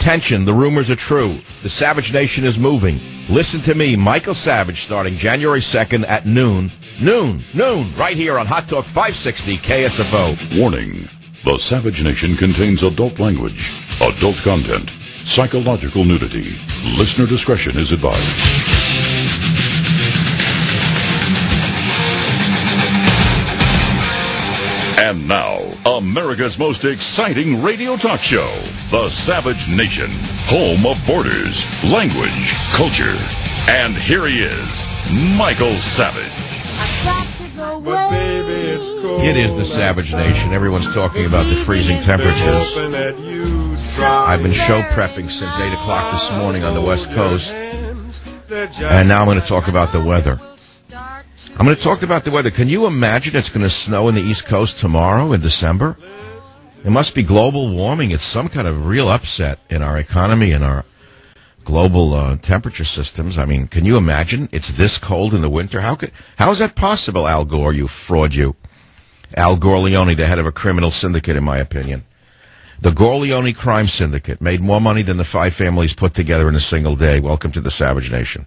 Attention, the rumors are true. The Savage Nation is moving. Listen to me, Michael Savage, starting January 2nd at noon, right here on Hot Talk 560 KSFO. Warning. The Savage Nation contains adult language, adult content, psychological nudity. Listener discretion is advised. And now, America's most exciting radio talk show, The Savage Nation, home of borders, language, culture. And here he is, Michael Savage. But baby, it's cold. It is the Savage Nation. Everyone's talking about the freezing temperatures. I've been show prepping since 8 o'clock this morning on the West Coast. And now I'm going to talk about the weather. I'm going to talk about the weather. Can you imagine it's going to snow in the East Coast tomorrow in December? It must be global warming. It's some kind of real upset in our economy and our global temperature systems. I mean, can you imagine it's this cold in the winter? How is that possible, Al Gore, you fraud, you? Al Gorleone, the head of a criminal syndicate, in my opinion. The Gorleone crime syndicate made more money than the 5 families put together in a single day. Welcome to the Savage Nation.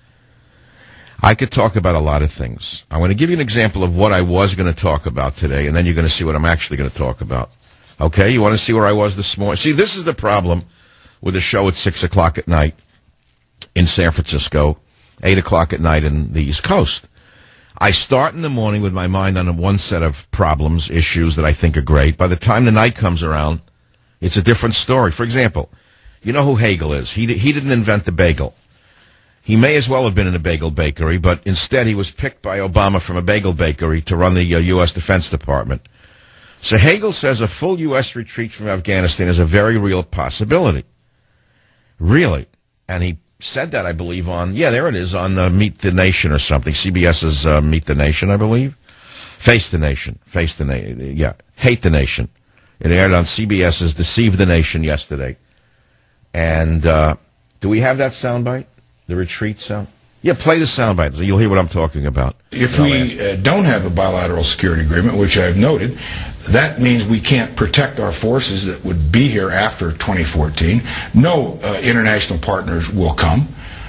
I could talk about a lot of things. I'm going to give you an example of what I was going to talk about today, and then you're going to see what I'm actually going to talk about. Okay? You want to see where I was this morning? See, this is the problem with a show at 6 o'clock at night in San Francisco, 8 o'clock at night in the East Coast. I start in the morning with my mind on one set of problems, issues that I think are great. By the time the night comes around, it's a different story. For example, you know who Hagel is. He didn't invent the bagel. He may as well have been in a bagel bakery, but instead he was picked by Obama from a bagel bakery to run the U.S. Defense Department. So Hagel says a full U.S. retreat from Afghanistan is a very real possibility. Really. And he said that, I believe, on, there it is, on Meet the Nation or something. CBS's Meet the Nation, I believe. Face the Nation. Hate the Nation. It aired on CBS's Deceive the Nation yesterday. And do we have that soundbite? The retreat sound? Yeah, play the soundbite so you'll hear what I'm talking about. If we don't have a bilateral security agreement, which I've noted, that means we can't protect our forces that would be here after 2014. No international partners will come.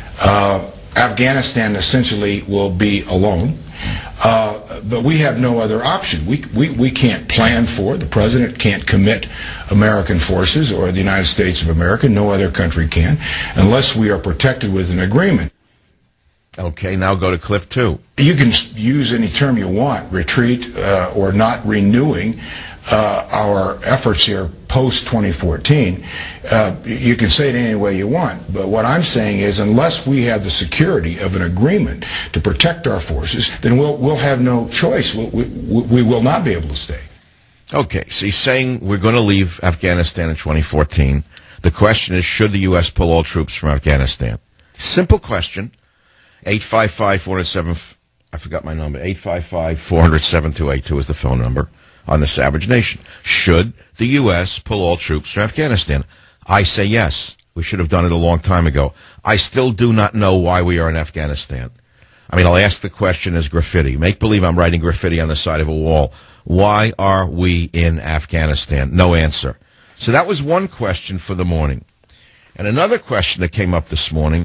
Afghanistan essentially will be alone. But we have no other option. We can't plan for, the president can't commit American forces or the United States of America, no other country can, unless we are protected with an agreement. Okay, now go to clip 2. You can use any term you want, retreat or not renewing our efforts here post-2014. You can say it any way you want, but what I'm saying is unless we have the security of an agreement to protect our forces, then we'll have no choice. We will not be able to stay. Okay, so he's saying we're going to leave Afghanistan in 2014. The question is, should the U.S. pull all troops from Afghanistan? Simple question. 855-407, I forgot my number, 855-400-7282 is the phone number on the Savage Nation. Should the U.S. pull all troops from Afghanistan? I say yes. We should have done it a long time ago. I still do not know why we are in Afghanistan. I mean, I'll ask the question as graffiti. Make believe I'm writing graffiti on the side of a wall. Why are we in Afghanistan? No answer. So that was one question for the morning. And another question that came up this morning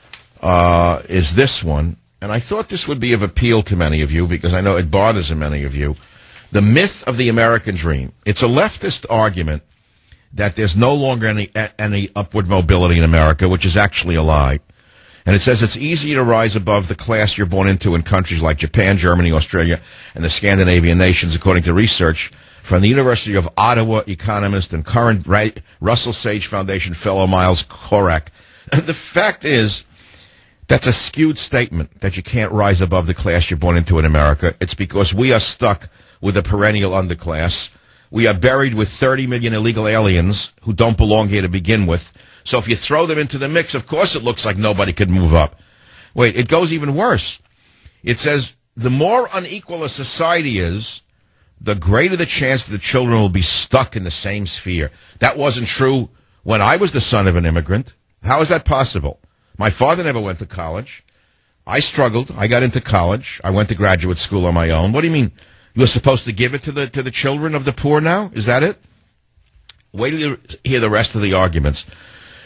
is this one. And I thought this would be of appeal to many of you because I know it bothers many of you. The myth of the American dream. It's a leftist argument that there's no longer any upward mobility in America, which is actually a lie. And it says it's easy to rise above the class you're born into in countries like Japan, Germany, Australia, and the Scandinavian nations, according to research from the University of Ottawa economist and current Russell Sage Foundation fellow Miles Korak. The fact is, that's a skewed statement that you can't rise above the class you're born into in America. It's because we are stuck with a perennial underclass. We are buried with 30 million illegal aliens who don't belong here to begin with. So if you throw them into the mix, of course it looks like nobody could move up. Wait, it goes even worse. It says the more unequal a society is, the greater the chance that the children will be stuck in the same sphere. That wasn't true when I was the son of an immigrant. How is that possible? My father never went to college. I struggled. I got into college. I went to graduate school on my own. What do you mean? You're supposed to give it to the children of the poor now? Is that it? Wait till you hear the rest of the arguments.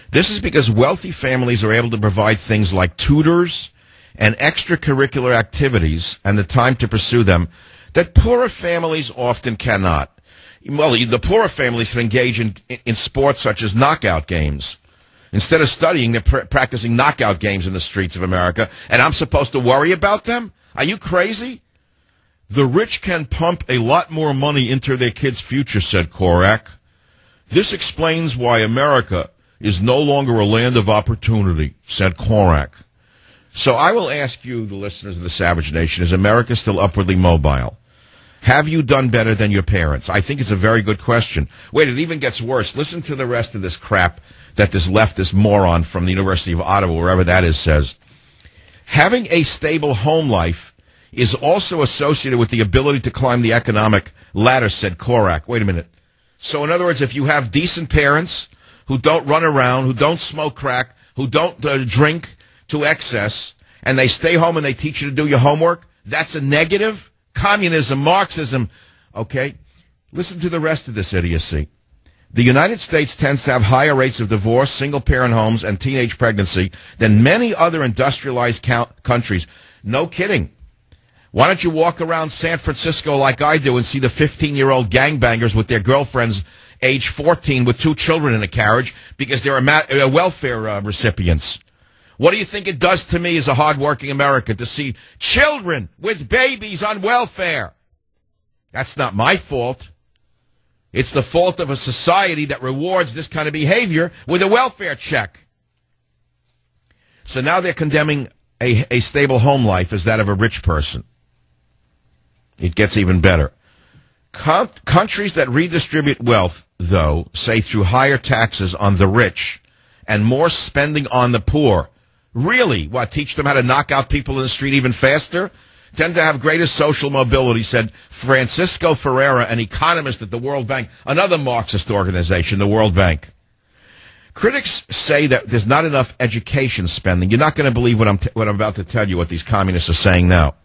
This is because wealthy families are able to provide things like tutors and extracurricular activities and the time to pursue them that poorer families often cannot. Well, the poorer families can engage in sports such as knockout games. Instead of studying, they're practicing knockout games in the streets of America, and I'm supposed to worry about them? Are you crazy? The rich can pump a lot more money into their kids' future, said Korak. This explains why America is no longer a land of opportunity, said Korak. So I will ask you, the listeners of the Savage Nation, is America still upwardly mobile? Have you done better than your parents? I think it's a very good question. Wait, it even gets worse. Listen to the rest of this crap that this leftist moron from the University of Ottawa, wherever that is, says. Having a stable home life is also associated with the ability to climb the economic ladder, said Korak. Wait a minute. So in other words, if you have decent parents who don't run around, who don't smoke crack, who don't drink to excess, and they stay home and they teach you to do your homework, that's a negative? Communism, Marxism. Okay, listen to the rest of this idiocy. The United States tends to have higher rates of divorce, single-parent homes, and teenage pregnancy than many other industrialized countries. No kidding. Why don't you walk around San Francisco like I do and see the 15-year-old gangbangers with their girlfriends age 14 with 2 children in a carriage because they're welfare recipients? What do you think it does to me as a hardworking American to see children with babies on welfare? That's not my fault. It's the fault of a society that rewards this kind of behavior with a welfare check. So now they're condemning a stable home life as that of a rich person. It gets even better. Countries that redistribute wealth, though, say through higher taxes on the rich and more spending on the poor. Really? What, teach them how to knock out people in the street even faster? Tend to have greater social mobility, said Francisco Ferreira, an economist at the World Bank, another Marxist organization, the World Bank. Critics say that there's not enough education spending. You're not going to believe what I'm about to tell you, what these communists are saying now.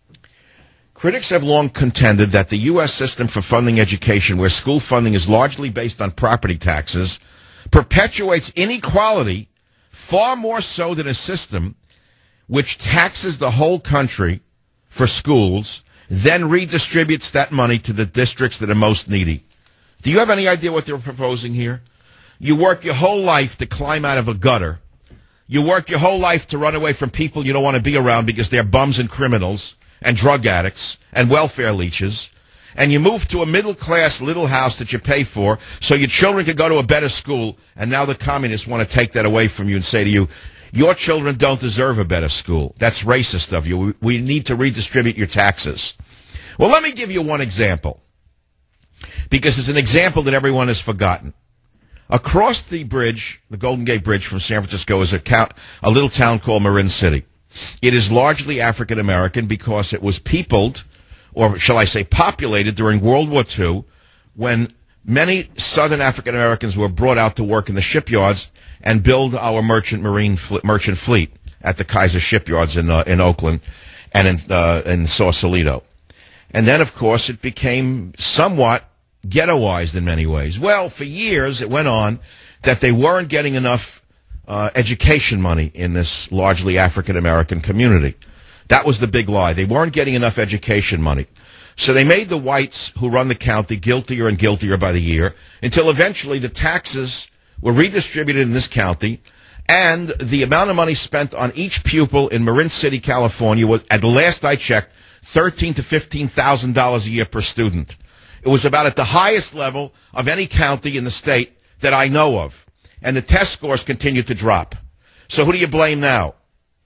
Critics have long contended that the U.S. system for funding education, where school funding is largely based on property taxes, perpetuates inequality far more so than a system which taxes the whole country for schools, then redistributes that money to the districts that are most needy. Do you have any idea what they're proposing here? You work your whole life to climb out of a gutter. You work your whole life to run away from people you don't want to be around because they're bums and criminals and drug addicts and welfare leeches. And you move to a middle-class little house that you pay for so your children can go to a better school, and now the communists want to take that away from you and say to you, your children don't deserve a better school. That's racist of you. We need to redistribute your taxes. Well, let me give you one example, because it's an example that everyone has forgotten. Across the bridge, the Golden Gate Bridge from San Francisco, is a little town called Marin City. It is largely African-American because it was peopled, or shall I say populated, during World War II, when many Southern African Americans were brought out to work in the shipyards and build our merchant fleet at the Kaiser shipyards in Oakland and in Sausalito. And then, of course, it became somewhat ghettoized in many ways. Well, for years it went on that they weren't getting enough education money in this largely African American community. That was the big lie. They weren't getting enough education money. So they made the whites who run the county guiltier and guiltier by the year until eventually the taxes were redistributed in this county, and the amount of money spent on each pupil in Marin City, California was, at the last I checked, $13,000 to $15,000 a year per student. It was about at the highest level of any county in the state that I know of. And the test scores continued to drop. So who do you blame now?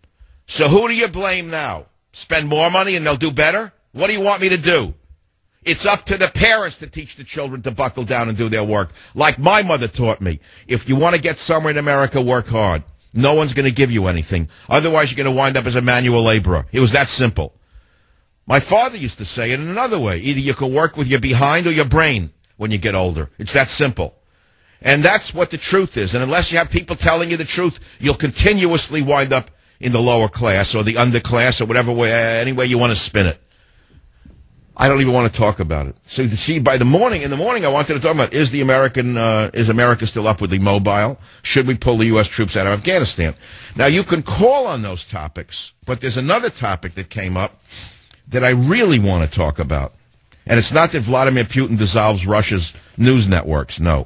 Spend more money and they'll do better? What do you want me to do? It's up to the parents to teach the children to buckle down and do their work. Like my mother taught me. If you want to get somewhere in America, work hard. No one's going to give you anything. Otherwise, you're going to wind up as a manual laborer. It was that simple. My father used to say it in another way. Either you can work with your behind or your brain when you get older. It's that simple. And that's what the truth is. And unless you have people telling you the truth, you'll continuously wind up in the lower class or the underclass or whatever way, any way you want to spin it. I don't even want to talk about it. So you see, in the morning, I wanted to talk about, is America still upwardly mobile? Should we pull the U.S. troops out of Afghanistan? Now, you can call on those topics, but there's another topic that came up that I really want to talk about. And it's not that Vladimir Putin dissolves Russia's news networks, no.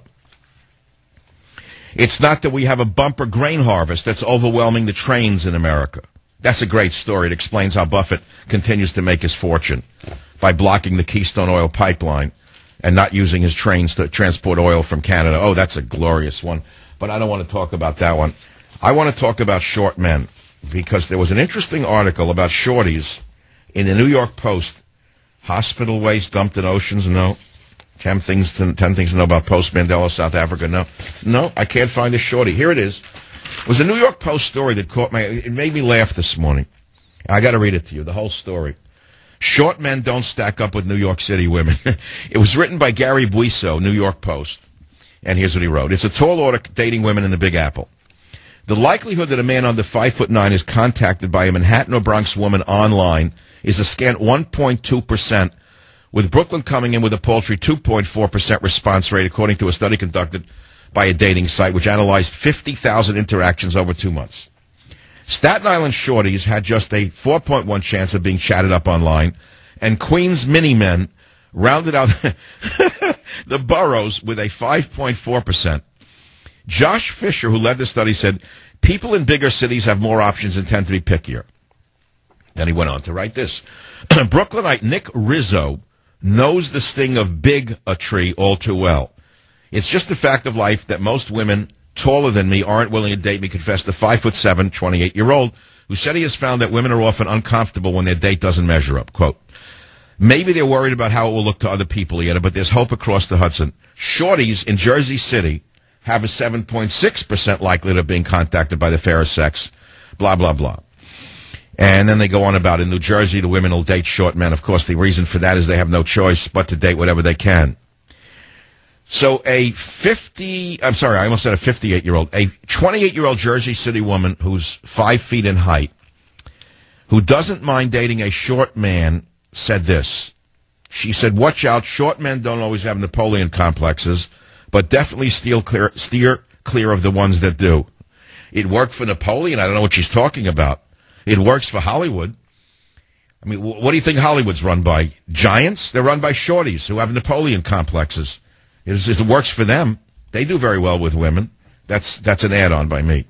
It's not that we have a bumper grain harvest that's overwhelming the trains in America. That's a great story. It explains how Buffett continues to make his fortune by blocking the Keystone Oil pipeline and not using his trains to transport oil from Canada. Oh, that's a glorious one. But I don't want to talk about that one. I want to talk about short men, because there was an interesting article about shorties in the New York Post. Hospital waste dumped in oceans? No. 10 things to know about post-Mandela South Africa? No, I can't find a shorty. Here it is. It was a New York Post story that caught it made me laugh this morning. I got to read it to you, the whole story. Short men don't stack up with New York City women. It was written by Gary Buiso, New York Post. And here's what he wrote. It's a tall order dating women in the Big Apple. The likelihood that a man under 5'9" is contacted by a Manhattan or Bronx woman online is a scant 1.2%, with Brooklyn coming in with a paltry 2.4% response rate, according to a study conducted by a dating site which analyzed 50,000 interactions over 2 months. Staten Island shorties had just a 4.1 chance of being chatted up online, and Queens mini-men rounded out the boroughs with a 5.4%. Josh Fisher, who led the study, said, people in bigger cities have more options and tend to be pickier. Then he went on to write this. Brooklynite Nick Rizzo knows the sting of big a tree all too well. It's just a fact of life that most women taller than me aren't willing to date me, confessed the 5'7", 28-year-old, who said he has found that women are often uncomfortable when their date doesn't measure up. Quote, maybe they're worried about how it will look to other people, he added, but there's hope across the Hudson. Shorties in Jersey City have a 7.6% likelihood of being contacted by the fairer sex, blah, blah, blah. And then they go on about in New Jersey, the women will date short men. Of course, the reason for that is they have no choice but to date whatever they can. So a 58-year-old, a 28-year-old Jersey City woman who's 5 feet in height, who doesn't mind dating a short man, said this. She said, watch out, short men don't always have Napoleon complexes, but definitely steer clear of the ones that do. It worked for Napoleon. I don't know what she's talking about. It works for Hollywood. I mean, what do you think Hollywood's run by? Giants? They're run by shorties who have Napoleon complexes. It works for them. They do very well with women. That's an add-on by me.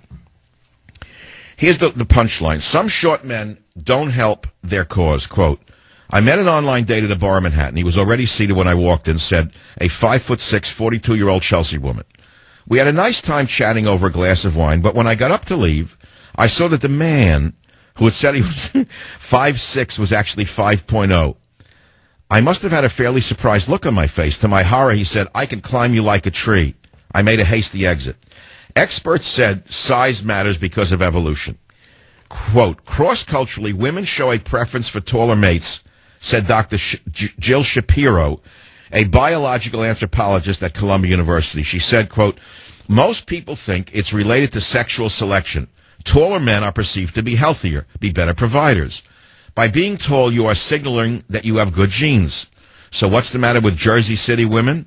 Here's the punchline. Some short men don't help their cause. Quote, I met an online date at a bar in Manhattan. He was already seated when I walked in, said a 5'6", 42-year-old Chelsea woman. We had a nice time chatting over a glass of wine, but when I got up to leave, I saw that the man who had said he was 5'6" was actually 5.0. I must have had a fairly surprised look on my face. To my horror, he said, I can climb you like a tree. I made a hasty exit. Experts said size matters because of evolution. Quote, cross-culturally, women show a preference for taller mates, said Dr. Jill Shapiro, a biological anthropologist at Columbia University. She said, quote, most people think it's related to sexual selection. Taller men are perceived to be healthier, be better providers. By being tall, you are signaling that you have good genes. So what's the matter with Jersey City women?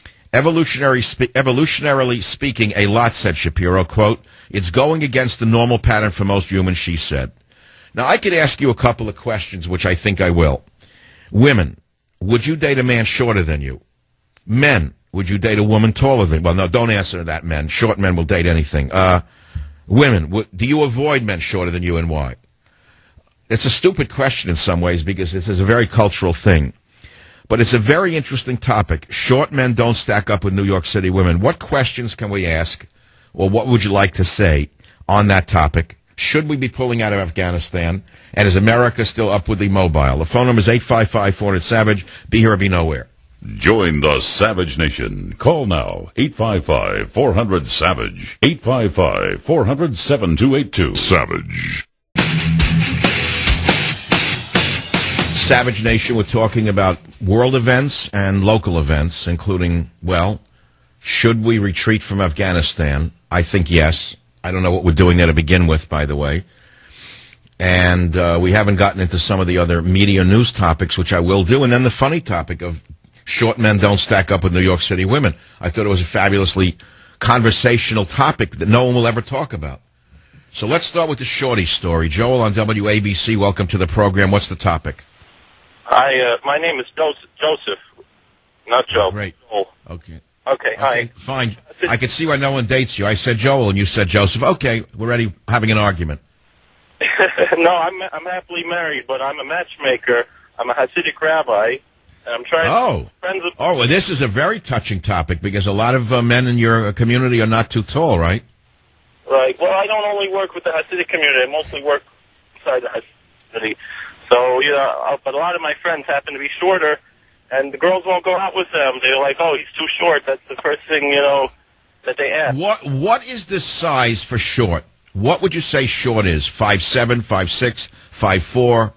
Evolutionarily speaking, a lot, said Shapiro, quote, it's going against the normal pattern for most humans, she said. Now, I could ask you a couple of questions, which I think I will. Women, would you date a man shorter than you? Men, would you date a woman taller than you? Well, no, don't answer that, men. Short men will date anything. Women, do you avoid men shorter than you, and why? It's a stupid question in some ways because this is a very cultural thing. But it's a very interesting topic. Short men don't stack up with New York City women. What questions can we ask, or what would you like to say on that topic? Should we be pulling out of Afghanistan? And is America still upwardly mobile? The phone number is 855-400-SAVAGE. Be here or be nowhere. Join the Savage Nation. Call now, 855-400-SAVAGE. 855-400-7282. Savage. Savage Nation, we're talking about world events and local events, including, well, should we retreat from Afghanistan? I think yes. I don't know what we're doing there to begin with, by the way. And we haven't gotten into some of the other media news topics, which I will do. And then the funny topic of short men don't stack up with New York City women. I thought it was a fabulously conversational topic that no one will ever talk about. So let's start with the Shorty story. Joel on WABC, welcome to the program. What's the topic? Hi, my name is Joseph, not Joe. Great. Joel. Okay. Okay, hi. Fine. I can see why no one dates you. I said Joel, and you said Joseph. Okay, we're already having an argument. No, I'm happily married, but I'm a matchmaker. I'm a Hasidic rabbi, and I'm trying to friends of... well, this is a very touching topic because a lot of men in your community are not too tall, right? Right. Well, I don't only work with the Hasidic community. I mostly work inside the Hasidic community. So, but a lot of my friends happen to be shorter, and the girls won't go out with them. They're like, oh, he's too short. That's the first thing, that they ask. What is the size for short? What would you say short is? 5'7", 5'6", 5'4"?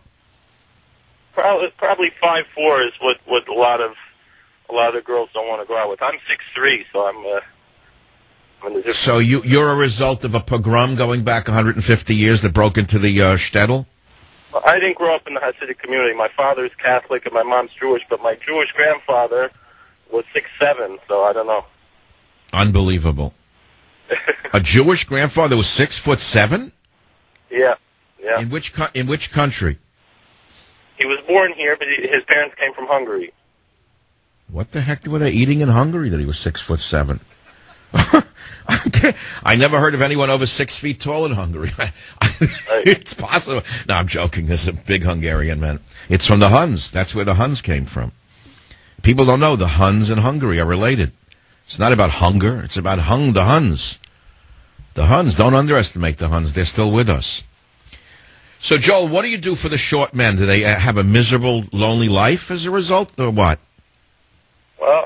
Probably 5'4" is what a lot of girls don't want to go out with. I'm 6'3", so I'm in the different... So you're a result of a pogrom going back 150 years that broke into the shtetl? I didn't grow up in the Hasidic community. My father's Catholic and my mom's Jewish, but my Jewish grandfather was 6'7", so I don't know. Unbelievable. A Jewish grandfather was 6'7"? Yeah. In which country? He was born here, but his parents came from Hungary. What the heck were they eating in Hungary that he was 6'7"? Okay. I never heard of anyone over 6 feet tall in Hungary. It's possible. No, I'm joking. There's a big Hungarian man. It's from the Huns. That's where the Huns came from. People don't know the Huns and Hungary are related. It's not about hunger. It's about the Huns. The Huns, don't underestimate the Huns. They're still with us. So, Joel, what do you do for the short men? Do they have a miserable, lonely life as a result, or what? Well,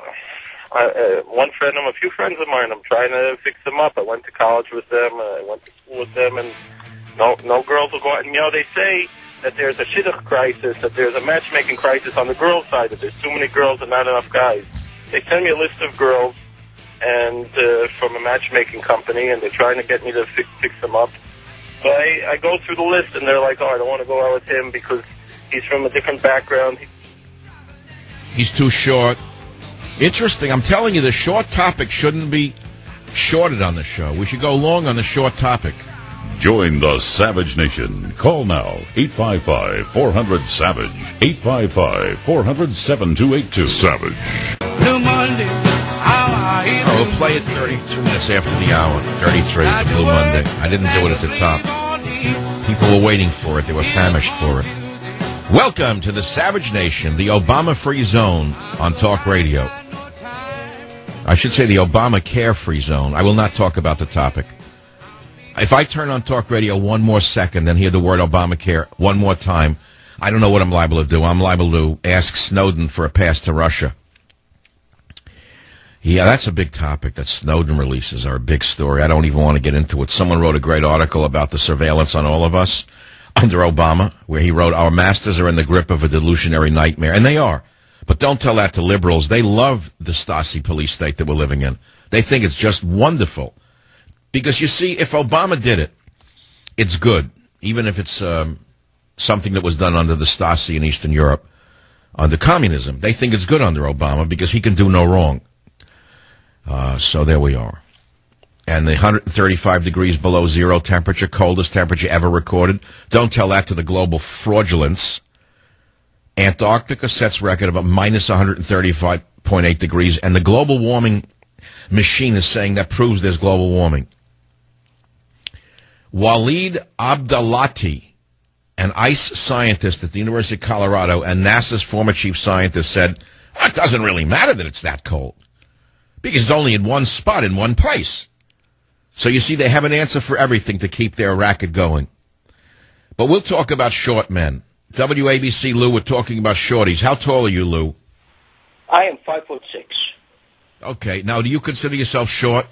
a few friends of mine, I'm trying to fix them up. I went to college with them. I went to school with them, and no girls will go out. And, they say that there's a shidduch crisis, that there's a matchmaking crisis on the girls' side, that there's too many girls and not enough guys. They send me a list of girls and from a matchmaking company, and they're trying to get me to fix them up. So I go through the list, and they're like, oh, I don't want to go out with him because he's from a different background. He's too short. Interesting. I'm telling you, the short topic shouldn't be shorted on the show. We should go long on the short topic. Join the Savage Nation. Call now, 855-400-SAVAGE, 855-400-7282. Savage. Blue Monday. We'll play it 32 minutes after the hour. 33, the Blue Monday. I didn't do it at the top. People were waiting for it. They were famished for it. Welcome to the Savage Nation, the Obama-free zone on Talk Radio. I should say the Obama-care-free zone. I will not talk about the topic. If I turn on Talk Radio one more second and hear the word Obamacare one more time, I don't know what I'm liable to do. I'm liable to ask Snowden for a pass to Russia. Yeah, that's a big topic. That Snowden releases are a big story. I don't even want to get into it. Someone wrote a great article about the surveillance on all of us under Obama, where he wrote, our masters are in the grip of a delusionary nightmare. And they are. But don't tell that to liberals. They love the Stasi police state that we're living in. They think it's just wonderful. Because, you see, if Obama did it, it's good. Even if it's something that was done under the Stasi in Eastern Europe, under communism. They think it's good under Obama because he can do no wrong. So there we are. And the 135 degrees below zero temperature, coldest temperature ever recorded. Don't tell that to the global fraudulence. Antarctica sets record of a minus 135.8 degrees, and the global warming machine is saying that proves there's global warming. Walid Abdalati, an ice scientist at the University of Colorado and NASA's former chief scientist, said, well, it doesn't really matter that it's that cold, because it's only in one spot, in one place. So you see, they have an answer for everything to keep their racket going. But we'll talk about short men. WABC, Lou, we're talking about shorties. How tall are you, Lou? I am 5'6". Okay. Now, do you consider yourself short?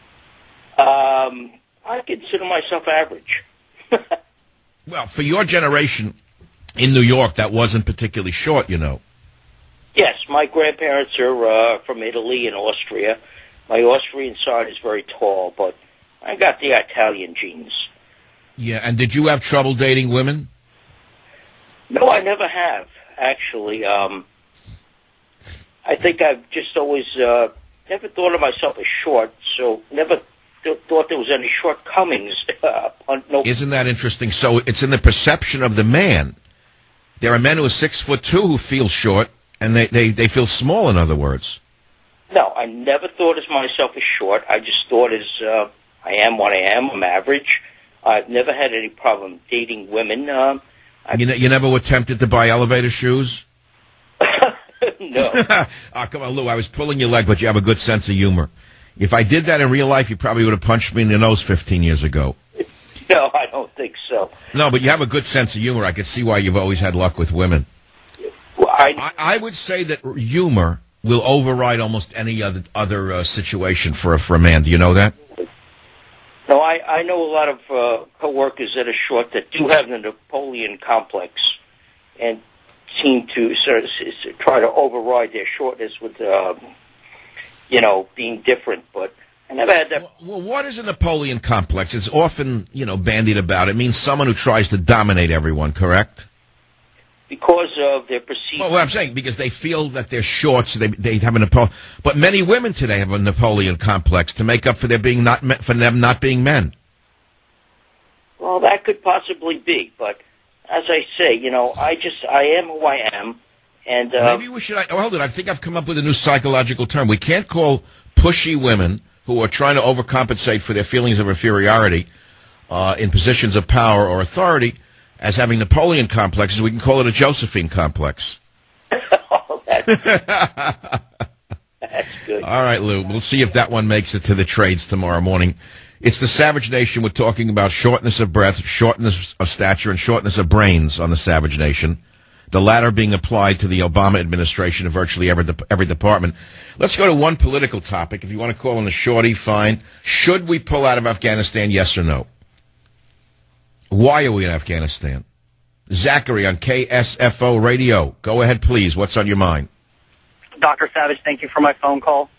I consider myself average. Well, for your generation in New York, that wasn't particularly short, you know. Yes, my grandparents are from Italy and Austria. My Austrian side is very tall, but I got the Italian genes. Yeah, and did you have trouble dating women? No, I never have, actually. I think I've just always never thought of myself as short, so never thought there was any shortcomings. No. Isn't that interesting? So it's in the perception of the man. There are men who are 6'2" who feel short, and they feel small, in other words. No, I never thought of myself as short. I just thought as I am what I am. I'm average. I've never had any problem dating women. You never were tempted to buy elevator shoes? No. Oh, come on, Lou, I was pulling your leg, but you have a good sense of humor. If I did that in real life, you probably would have punched me in the nose 15 years ago. No, I don't think so. No, but you have a good sense of humor. I could see why you've always had luck with women. Well, I would say that humor will override almost any other situation for a man. Do you know that? No, I know a lot of coworkers that are short that do have the Napoleon complex and seem to sort of try to override their shortness with, being different. But I never had that. Well, what is a Napoleon complex? It's often, bandied about. It means someone who tries to dominate everyone, correct? Because of their perceived... Well, what I'm saying, because they feel that they're short, so they have a Napoleon... But many women today have a Napoleon complex to make up for them not being men. Well, that could possibly be, but as I say, I am who I am, and... Maybe we should... hold it, I think I've come up with a new psychological term. We can't call pushy women who are trying to overcompensate for their feelings of inferiority in positions of power or authority as having Napoleon complexes. We can call it a Josephine complex. Oh, that's good. All right, Lou. We'll see if that one makes it to the trades tomorrow morning. It's the Savage Nation. We're talking about shortness of breath, shortness of stature, and shortness of brains on the Savage Nation. The latter being applied to the Obama administration in virtually every department. Let's go to one political topic. If you want to call in a shorty, fine. Should we pull out of Afghanistan, yes or no? Why are we in Afghanistan? Zachary on KSFO Radio. Go ahead, please. What's on your mind? Dr. Savage, thank you for my phone call.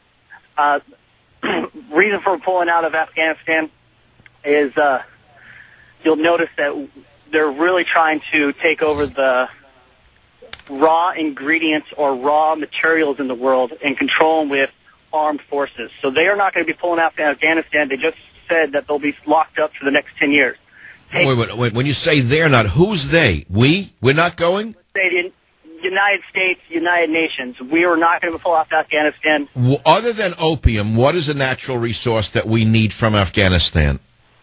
Reason for pulling out of Afghanistan is you'll notice that they're really trying to take over the raw ingredients or raw materials in the world and control them with armed forces. So they are not going to be pulling out of Afghanistan. They just said that they'll be locked up for the next 10 years. Wait. When you say they're not, who's they? We? We're not going? The United States, United Nations. We are not going to pull out of Afghanistan. Other than opium, what is a natural resource that we need from Afghanistan?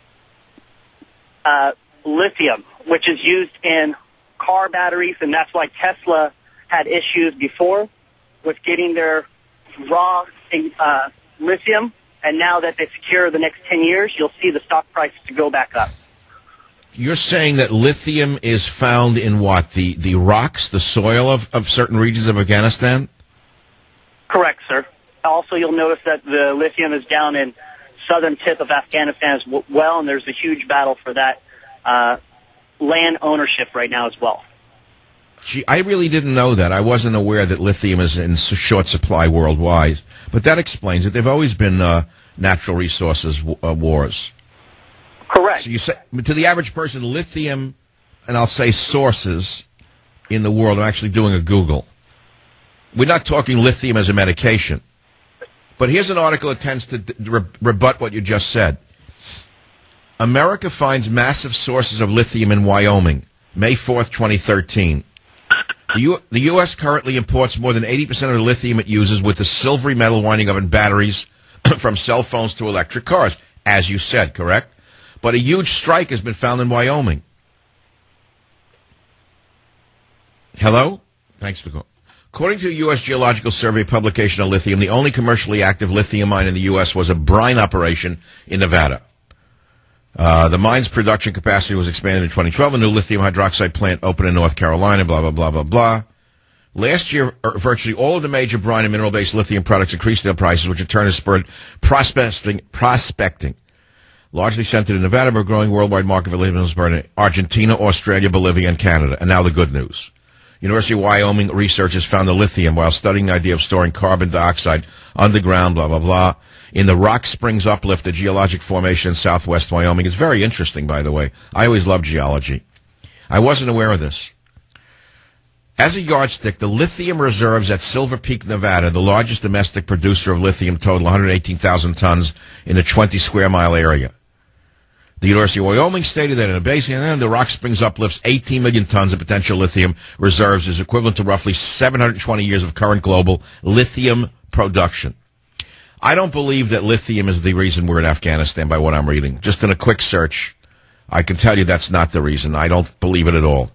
Lithium, which is used in car batteries, and that's why Tesla had issues before with getting their raw lithium. And now that they secure the next 10 years, you'll see the stock price to go back up. You're saying that lithium is found in what? The rocks, the soil of certain regions of Afghanistan? Correct, sir. Also, you'll notice that the lithium is down in southern tip of Afghanistan as well, and there's a huge battle for that land ownership right now as well. Gee, I really didn't know that. I wasn't aware that lithium is in short supply worldwide. But that explains it. They've always been natural resources wars. Correct. So you say, to the average person, lithium, and I'll say sources in the world, I'm actually doing a Google. We're not talking lithium as a medication. But here's an article that tends to rebut what you just said. America finds massive sources of lithium in Wyoming, May 4th, 2013. The U.S. currently imports more than 80% of the lithium it uses with the silvery metal winding up in batteries from cell phones to electric cars, as you said, correct? But a huge strike has been found in Wyoming. Hello? Thanks for the call. According to a U.S. Geological Survey publication on lithium, the only commercially active lithium mine in the U.S. was a brine operation in Nevada. The mine's production capacity was expanded in 2012. A new lithium hydroxide plant opened in North Carolina, blah, blah, blah, blah, blah. Last year, virtually all of the major brine and mineral-based lithium products increased their prices, which in turn has spurred prospecting. Largely centered in Nevada, but a growing worldwide market for lithium is in Argentina, Australia, Bolivia, and Canada. And now the good news. University of Wyoming researchers found the lithium while studying the idea of storing carbon dioxide underground, blah, blah, blah. in the Rock Springs Uplift, a geologic formation in southwest Wyoming. It's very interesting, by the way. I always love geology. I wasn't aware of this. As a yardstick, the lithium reserves at Silver Peak, Nevada, the largest domestic producer of lithium, total 118,000 tons in a 20-square-mile area. The University of Wyoming stated that in a basin, the Rock Springs Uplift's 18 million tons of potential lithium reserves is equivalent to roughly 720 years of current global lithium production. I don't believe that lithium is the reason we're in Afghanistan by what I'm reading. Just in a quick search, I can tell you that's not the reason. I don't believe it at all.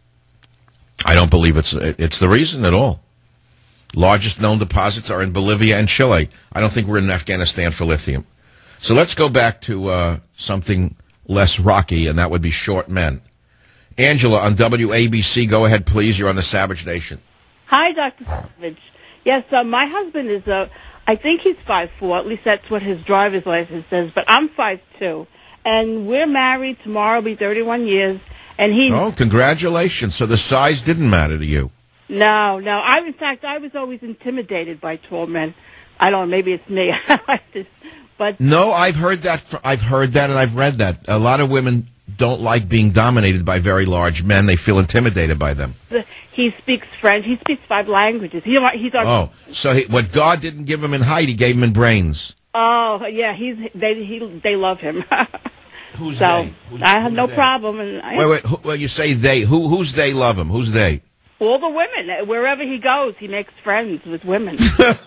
I don't believe it's the reason at all. Largest known deposits are in Bolivia and Chile. I don't think we're in Afghanistan for lithium. So let's go back to something less rocky, and that would be short men. Angela on WABC, go ahead, please. You're on the Savage Nation. Hi, Dr. Savage. Yes, my husband is I think he's 5'4", at least that's what his driver's license says, but I'm 5'2", and we're married. Tomorrow will be 31 years. And he. Oh, congratulations! So the size didn't matter to you. No. In fact, I was always intimidated by tall men. I don't know. Maybe it's me. But no, I've heard that, and I've read that. A lot of women don't like being dominated by very large men. They feel intimidated by them. He speaks French. He speaks 5 languages. He's on. Oh, so what God didn't give him in height, He gave him in brains. Oh, yeah. They love him. Who's so they? I have no problem. And wait. Well, you say they. Who's they love him? Who's they? All the women. Wherever he goes, he makes friends with women.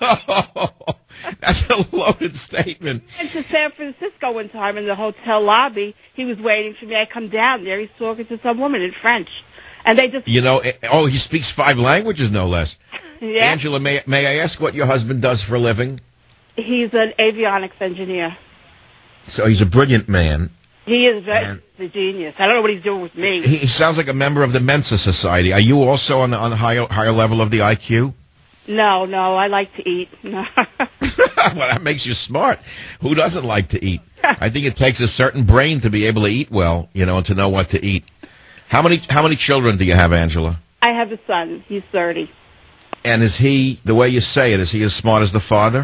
That's a loaded statement. I went to San Francisco one time in the hotel lobby. He was waiting for me. I come down there. He's talking to some woman in French. And they just... he speaks 5 languages, no less. Yeah. Angela, may I ask what your husband does for a living? He's an avionics engineer. So he's a brilliant man. He is a genius. I don't know what he's doing with me. He sounds like a member of the Mensa Society. Are you also on the higher level of the IQ? No, I like to eat. Well, that makes you smart. Who doesn't like to eat? I think it takes a certain brain to be able to eat well, and to know what to eat. How many children do you have, Angela? I have a son. He's 30. And is he, the way you say it, is he as smart as the father?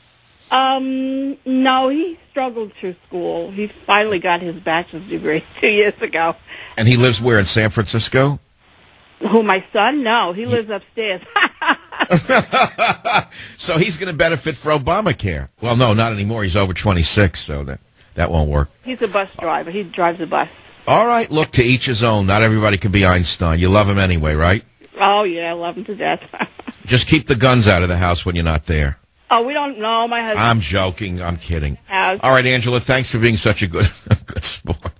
No, he struggled through school. He finally got his bachelor's degree 2 years ago. And he lives where, in San Francisco? Who, my son? No, he lives upstairs. So he's going to benefit for Obamacare. Well, no, not anymore. He's over 26, so that won't work. He's a bus driver. He drives a bus. All right, look, to each his own. Not everybody can be Einstein. You love him anyway, right? Oh, yeah, I love him to death. Just keep the guns out of the house when you're not there. Oh, we don't know. My husband... I'm joking. I'm kidding. All right, Angela, thanks for being such a good sport.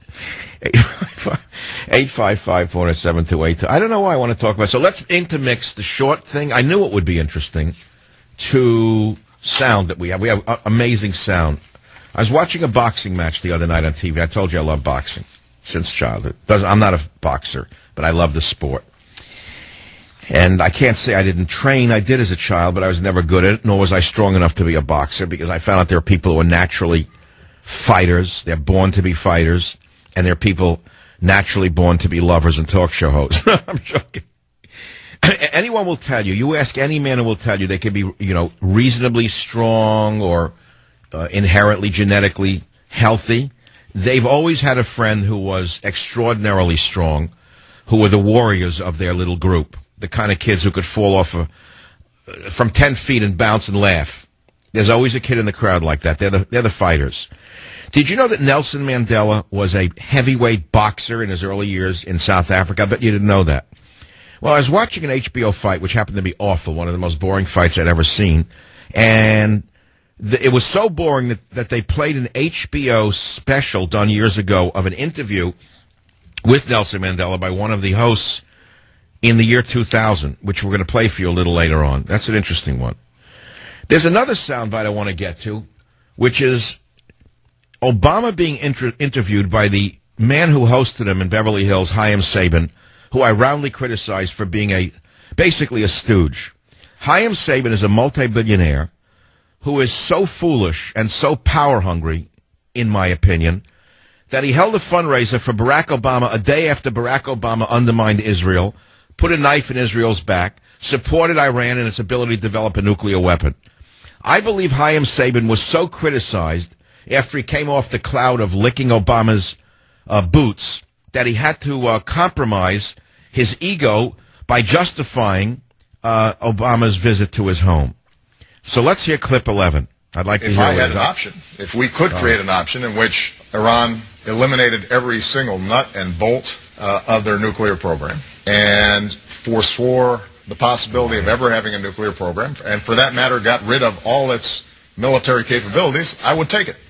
855-407-282. I don't know why I want to talk about it. So let's intermix the short thing. I knew it would be interesting to sound that we have. We have amazing sound. I was watching a boxing match the other night on TV. I told you I love boxing since childhood. I'm not a boxer, but I love the sport. And I can't say I didn't train. I did as a child, but I was never good at it, nor was I strong enough to be a boxer, because I found out there are people who are naturally fighters. They're born to be fighters, and there are people naturally born to be lovers and talk show hosts. I'm joking. Anyone will tell you. You ask any man who will tell you they can be, reasonably strong or inherently genetically healthy. They've always had a friend who was extraordinarily strong, who were the warriors of their little group. The kind of kids who could fall off from 10 feet and bounce and laugh. There's always a kid in the crowd like that. They're the fighters. Did you know that Nelson Mandela was a heavyweight boxer in his early years in South Africa? I bet you didn't know that. Well, I was watching an HBO fight, which happened to be awful, one of the most boring fights I'd ever seen. And it was so boring that they played an HBO special done years ago of an interview with Nelson Mandela by one of the hosts in the year 2000, which we're going to play for you a little later on. That's an interesting one. There's another soundbite I want to get to, which is Obama being interviewed by the man who hosted him in Beverly Hills, Chaim Saban, who I roundly criticized for being basically a stooge. Chaim Saban is a multi-billionaire who is so foolish and so power-hungry, in my opinion, that he held a fundraiser for Barack Obama a day after Barack Obama undermined Israel, put a knife in Israel's back, supported Iran in its ability to develop a nuclear weapon. I believe Chaim Sabin was so criticized after he came off the cloud of licking Obama's boots that he had to compromise his ego by justifying Obama's visit to his home. So let's hear clip 11. I'd like to hear. If I had an option, if we could create an option in which Iran eliminated every single nut and bolt of their nuclear program and forswore the possibility of ever having a nuclear program, and for that matter got rid of all its military capabilities, I would take it.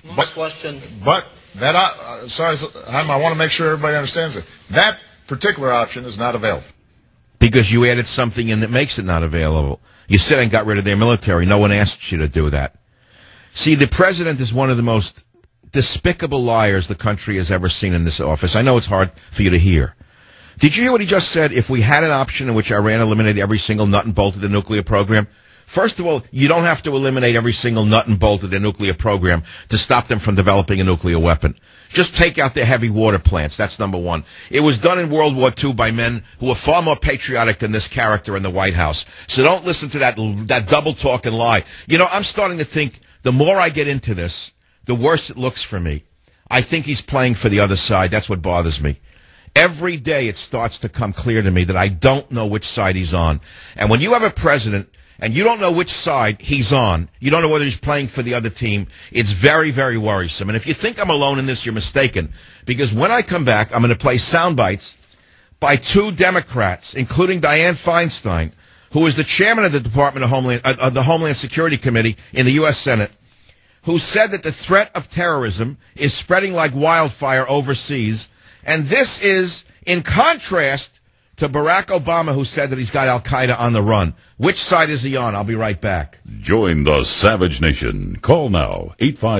But that, sorry, Chaim, I want to make sure everybody understands this. That particular option is not available. Because you added something in that makes it not available. You said and got rid of their military. No one asked you to do that. See, the president is one of the most despicable liars the country has ever seen in this office. I know it's hard for you to hear. Did you hear what he just said? If we had an option in which Iran eliminated every single nut and bolt of the nuclear program, first of all, you don't have to eliminate every single nut and bolt of their nuclear program to stop them from developing a nuclear weapon. Just take out their heavy water plants. That's number one. It was done in World War II by men who were far more patriotic than this character in the White House. So don't listen to that double talk and lie. You know, I'm starting to think the more I get into this, the worse it looks for me. I think he's playing for the other side. That's what bothers me. Every day it starts to come clear to me that I don't know which side he's on. And when you have a president and you don't know which side he's on, you don't know whether he's playing for the other team, it's very, very worrisome. And if you think I'm alone in this, you're mistaken. Because when I come back, I'm going to play sound bites by two Democrats, including Dianne Feinstein, who is the chairman of the Department of the Homeland Security Committee in the U.S. Senate, who said that the threat of terrorism is spreading like wildfire overseas. And this is in contrast to Barack Obama, who said that he's got Al-Qaeda on the run. Which side is he on? I'll be right back. Join the Savage Nation. Call now,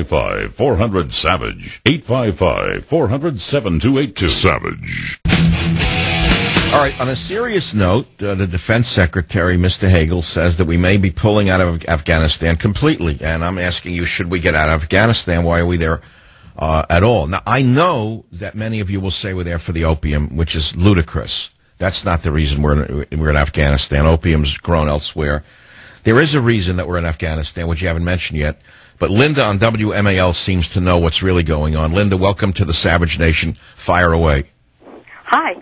855-400-SAVAGE. 855-400-7282. Savage. All right, on a serious note, the Defense Secretary, Mr. Hagel, says that we may be pulling out of Afghanistan completely. And I'm asking you, should we get out of Afghanistan? Why are we there at all? Now, I know that many of you will say we're there for the opium, which is ludicrous. That's not the reason we're in Afghanistan. Opium's grown elsewhere. There is a reason that we're in Afghanistan, which you haven't mentioned yet. But Linda on WMAL seems to know what's really going on. Linda, welcome to the Savage Nation. Fire away. Hi.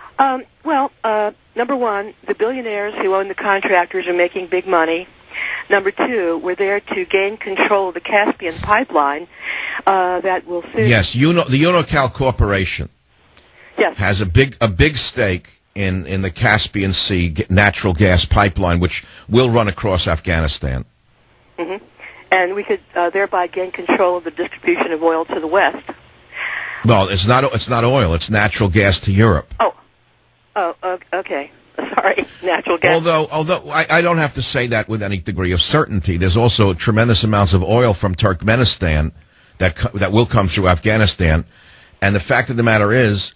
Number one, the billionaires who own the contractors are making big money. Number two, we're there to gain control of the Caspian pipeline that will soon... Yes, the Unocal Corporation has a big stake in the Caspian Sea natural gas pipeline, which will run across Afghanistan. Mm-hmm. And we could thereby gain control of the distribution of oil to the West. Well, it's not oil. It's natural gas to Europe. Oh, okay. Sorry, natural gas. Although I don't have to say that with any degree of certainty. There's also tremendous amounts of oil from Turkmenistan that will come through Afghanistan. And the fact of the matter is,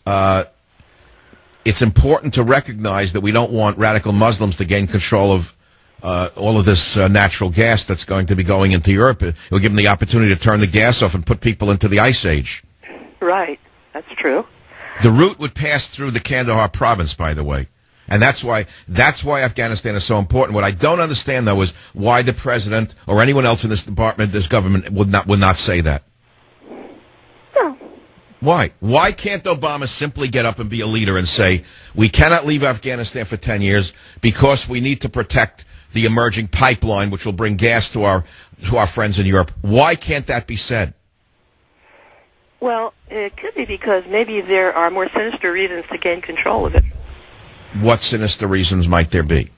it's important to recognize that we don't want radical Muslims to gain control of all of this natural gas that's going to be going into Europe. It will give them the opportunity to turn the gas off and put people into the ice age. Right, that's true. The route would pass through the Kandahar province, by the way. And that's why Afghanistan is so important. What I don't understand, though, is why the president or anyone else in this department, this government, would not say that. No. Why? Why can't Obama simply get up and be a leader and say, we cannot leave Afghanistan for 10 years because we need to protect the emerging pipeline, which will bring gas to our friends in Europe? Why can't that be said? Well, it could be because maybe there are more sinister reasons to gain control of it. What sinister reasons might there be?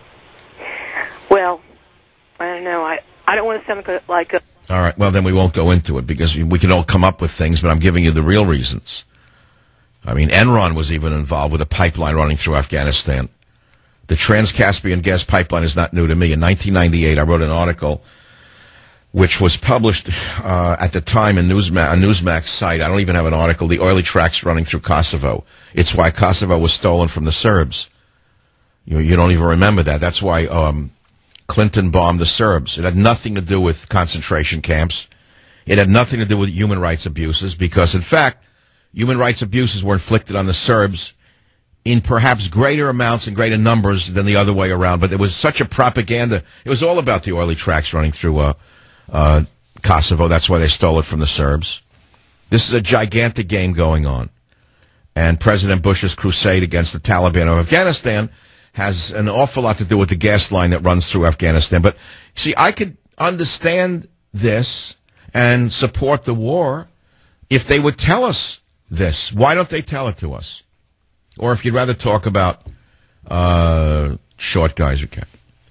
Well, I don't know. I don't want to sound like a... All right, well, then we won't go into it because we can all come up with things, but I'm giving you the real reasons. I mean, Enron was even involved with a pipeline running through Afghanistan. The Trans-Caspian gas pipeline is not new to me. In 1998, I wrote an article which was published at the time in Newsmax site. I don't even have an article. The oily tracks running through Kosovo. It's why Kosovo was stolen from the Serbs. You don't even remember that. That's why Clinton bombed the Serbs. It had nothing to do with concentration camps. It had nothing to do with human rights abuses because, in fact, human rights abuses were inflicted on the Serbs in perhaps greater amounts and greater numbers than the other way around. But there was such a propaganda. It was all about the oily tracks running through Kosovo. That's why they stole it from the Serbs. This is a gigantic game going on. And President Bush's crusade against the Taliban of Afghanistan has an awful lot to do with the gas line that runs through Afghanistan. But, see, I could understand this and support the war if they would tell us this. Why don't they tell it to us? Or if you'd rather talk about short guys, you can.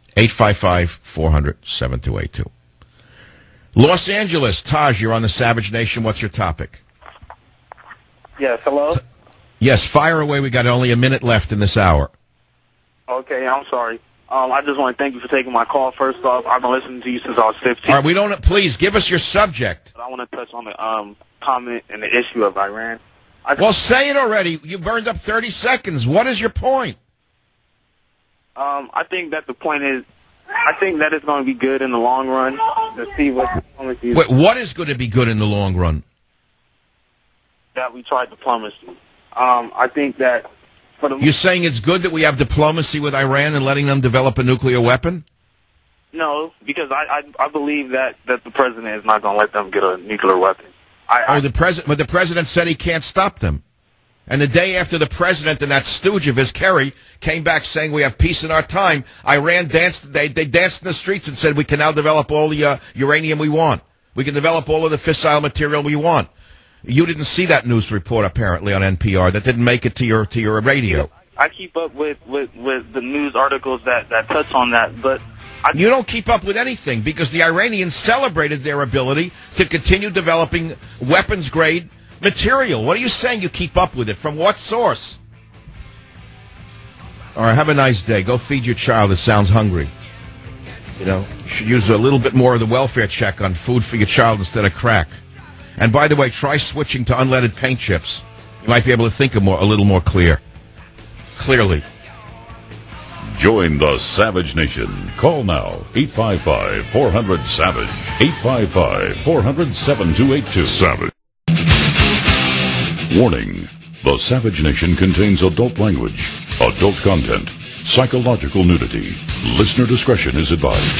855-400-7282. Los Angeles, Taj, you're on the Savage Nation. What's your topic? Yes, hello? Yes, fire away. We got only a minute left in this hour. Okay, I'm sorry. I just want to thank you for taking my call. First off, I've been listening to you since I was 15. All right, please give us your subject. I want to touch on the comment and the issue of Iran. Well, say it already. You burned up 30 seconds. What is your point? I think that the point is, I think that it's going to be good in the long run to see what diplomacy is. Wait, what is going to be good in the long run? That we tried diplomacy. I think that for the... You're saying it's good that we have diplomacy with Iran and letting them develop a nuclear weapon? No, because I believe that the president is not going to let them get a nuclear weapon. But the president said he can't stop them. And the day after the president and that stooge of his, Kerry, came back saying we have peace in our time, Iran danced. They danced in the streets and said we can now develop all the uranium we want. We can develop all of the fissile material we want. You didn't see that news report apparently on NPR. That didn't make it to your radio. I keep up with the news articles that touch on that, but you don't keep up with anything because the Iranians celebrated their ability to continue developing weapons-grade material. What are you saying you keep up with it? From what source? All right, have a nice day. Go feed your child that sounds hungry. You know, you should use a little bit more of the welfare check on food for your child instead of crack. And by the way, try switching to unleaded paint chips. You might be able to think a little more clearly. Join the Savage Nation. Call now, 855-400-SAVAGE, 855-400-7282. Savage. Warning, the Savage Nation contains adult language, adult content, psychological nudity. Listener discretion is advised.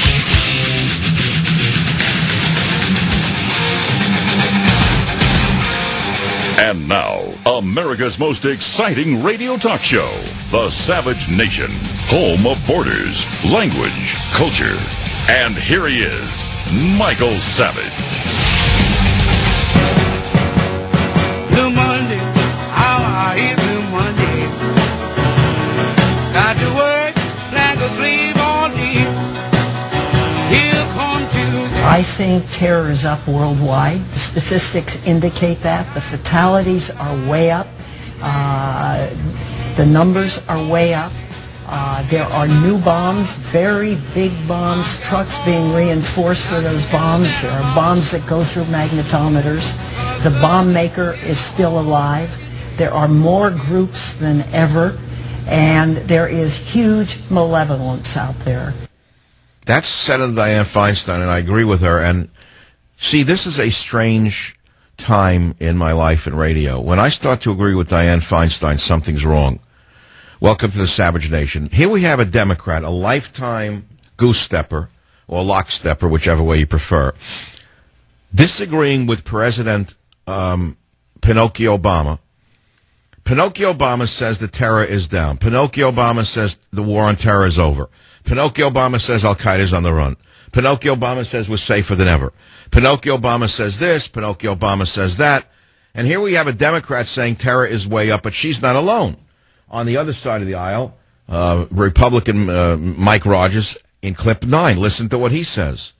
And now, America's most exciting radio talk show, The Savage Nation, home of borders, language, culture. And here he is, Michael Savage. Blue Monday, how are you, Blue Monday? Got to work like a slave all day. Here come Tuesday. I think terror is up worldwide. The statistics indicate that. The fatalities are way up. The numbers are way up. There are new bombs, very big bombs, trucks being reinforced for those bombs. There are bombs that go through magnetometers. The bomb maker is still alive. There are more groups than ever. And there is huge malevolence out there. That's Senator Dianne Feinstein, and I agree with her. And see, this is a strange time in my life in radio. When I start to agree with Dianne Feinstein, something's wrong. Welcome to the Savage Nation. Here we have a Democrat, a lifetime goose stepper, or lock-stepper, whichever way you prefer, disagreeing with President Pinocchio Obama. Pinocchio Obama says the terror is down. Pinocchio Obama says the war on terror is over. Pinocchio Obama says Al-Qaeda's on the run. Pinocchio Obama says we're safer than ever. Pinocchio Obama says this. Pinocchio Obama says that. And here we have a Democrat saying terror is way up, but she's not alone. On the other side of the aisle, Republican Mike Rogers in clip 9. Listen to what he says.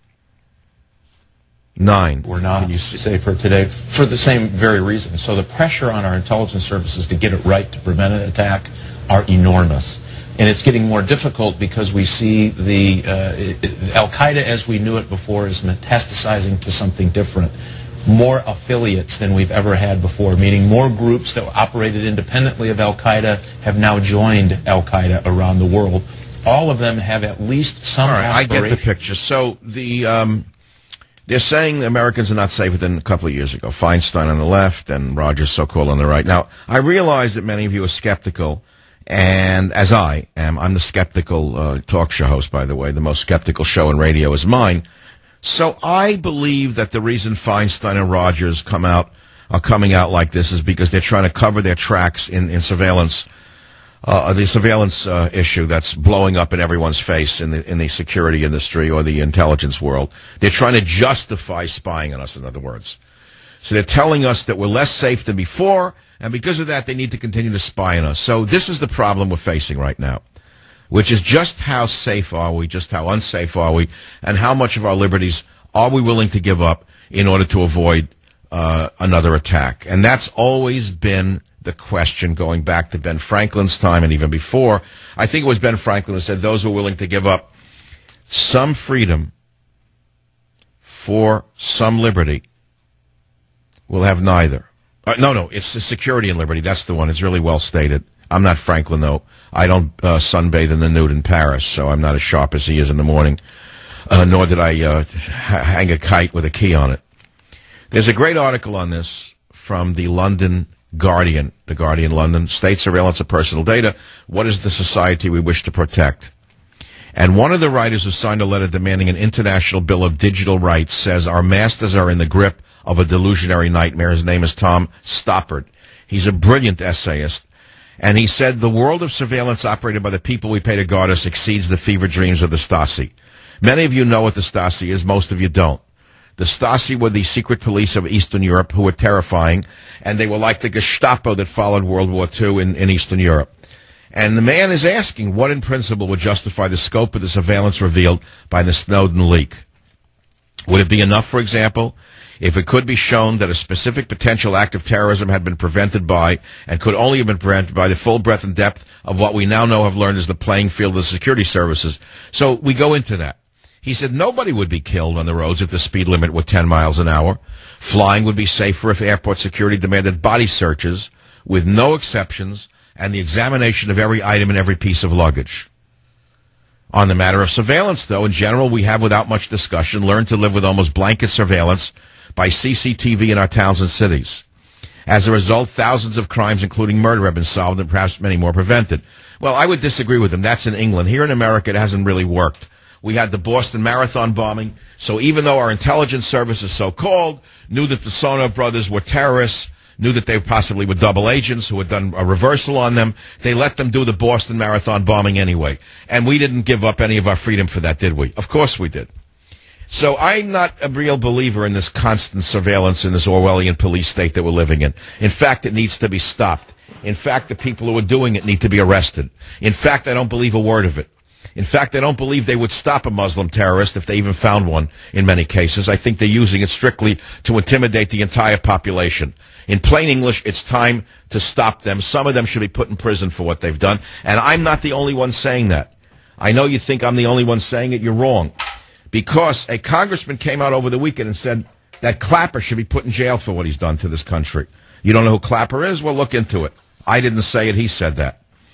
9. We're not safer today for the same very reason. So the pressure on our intelligence services to get it right, to prevent an attack, are enormous. And it's getting more difficult because we see the Al-Qaeda as we knew it before is metastasizing to something different. More affiliates than we've ever had before, meaning more groups that operated independently of Al-Qaeda have now joined Al-Qaeda around the world. All of them have at least some aspiration. I get the picture. So the They're saying Americans are not safer than a couple of years ago. Feinstein on the left and Rogers, so-called, on the right. Now, I realize that many of you are skeptical, and as I am, I'm the skeptical talk show host, by the way. The most skeptical show in radio is mine. So I believe that the reason Feinstein and Rogers are coming out like this is because they're trying to cover their tracks in surveillance. The surveillance issue that's blowing up in everyone's face in the security industry or the intelligence world. They're trying to justify spying on us, in other words. So they're telling us that we're less safe than before, and because of that, they need to continue to spy on us. So this is the problem we're facing right now, which is just how safe are we, just how unsafe are we, and how much of our liberties are we willing to give up in order to avoid another attack. And that's always been the question going back to Ben Franklin's time and even before. I think it was Ben Franklin who said those who are willing to give up some freedom for some liberty will have neither. No, it's security and liberty. That's the one. It's really well stated. I'm not Franklin, though. I don't sunbathe in the nude in Paris, so I'm not as sharp as he is in the morning, nor did I hang a kite with a key on it. There's a great article on this from the London Guardian, the Guardian London, State Surveillance of Personal Data. What is the society we wish to protect? And one of the writers who signed a letter demanding an international bill of digital rights says our masters are in the grip of a delusionary nightmare. His name is Tom Stoppard. He's a brilliant essayist. And he said the world of surveillance operated by the people we pay to guard us exceeds the fever dreams of the Stasi. Many of you know what the Stasi is. Most of you don't. The Stasi were the secret police of Eastern Europe who were terrifying, and they were like the Gestapo that followed World War II in Eastern Europe. And the man is asking what in principle would justify the scope of the surveillance revealed by the Snowden leak. Would it be enough, for example, if it could be shown that a specific potential act of terrorism had been prevented by, and could only have been prevented by, the full breadth and depth of what we now know have learned is the playing field of the security services? So we go into that. He said nobody would be killed on the roads if the speed limit were 10 miles an hour. Flying would be safer if airport security demanded body searches with no exceptions and the examination of every item and every piece of luggage. On the matter of surveillance, though, in general, we have, without much discussion, learned to live with almost blanket surveillance by CCTV in our towns and cities. As a result, thousands of crimes, including murder, have been solved and perhaps many more prevented. Well, I would disagree with him. That's in England. Here in America, it hasn't really worked. We had the Boston Marathon bombing, so even though our intelligence services, so-called, knew that the Sono brothers were terrorists, knew that they possibly were double agents who had done a reversal on them, they let them do the Boston Marathon bombing anyway. And we didn't give up any of our freedom for that, did we? Of course we did. So I'm not a real believer in this constant surveillance in this Orwellian police state that we're living in. In fact, it needs to be stopped. In fact, the people who are doing it need to be arrested. In fact, I don't believe a word of it. In fact, I don't believe they would stop a Muslim terrorist if they even found one in many cases. I think they're using it strictly to intimidate the entire population. In plain English, it's time to stop them. Some of them should be put in prison for what they've done. And I'm not the only one saying that. I know you think I'm the only one saying it. You're wrong. Because a congressman came out over the weekend and said that Clapper should be put in jail for what he's done to this country. You don't know who Clapper is? Well, look into it. I didn't say it. He said that.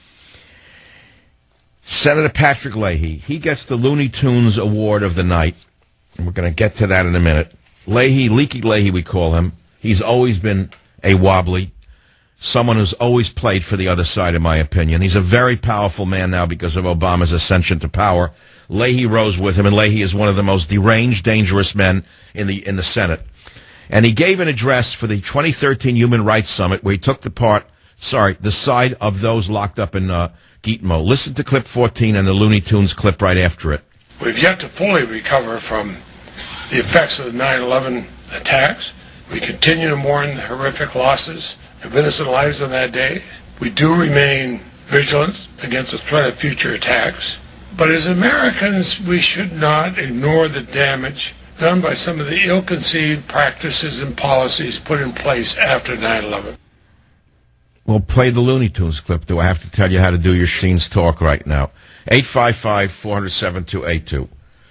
Senator Patrick Leahy, he gets the Looney Tunes Award of the night. And we're going to get to that in a minute. Leahy, Leaky Leahy, we call him. He's always been a wobbly, someone who's always played for the other side, in my opinion. He's a very powerful man now because of Obama's ascension to power. Leahy rose with him, and Leahy is one of the most deranged, dangerous men in the Senate. And he gave an address for the 2013 Human Rights Summit where he took the side of those locked up in Gitmo. Listen to clip 14 and the Looney Tunes clip right after it. We've yet to fully recover from the effects of the 9/11 attacks. We continue to mourn the horrific losses of innocent lives on that day. We do remain vigilant against the threat of future attacks. But as Americans, we should not ignore the damage done by some of the ill-conceived practices and policies put in place after 9/11. Well, play the Looney Tunes clip. Do I have to tell you how to do your Sheen's talk right now? 855-400-7282.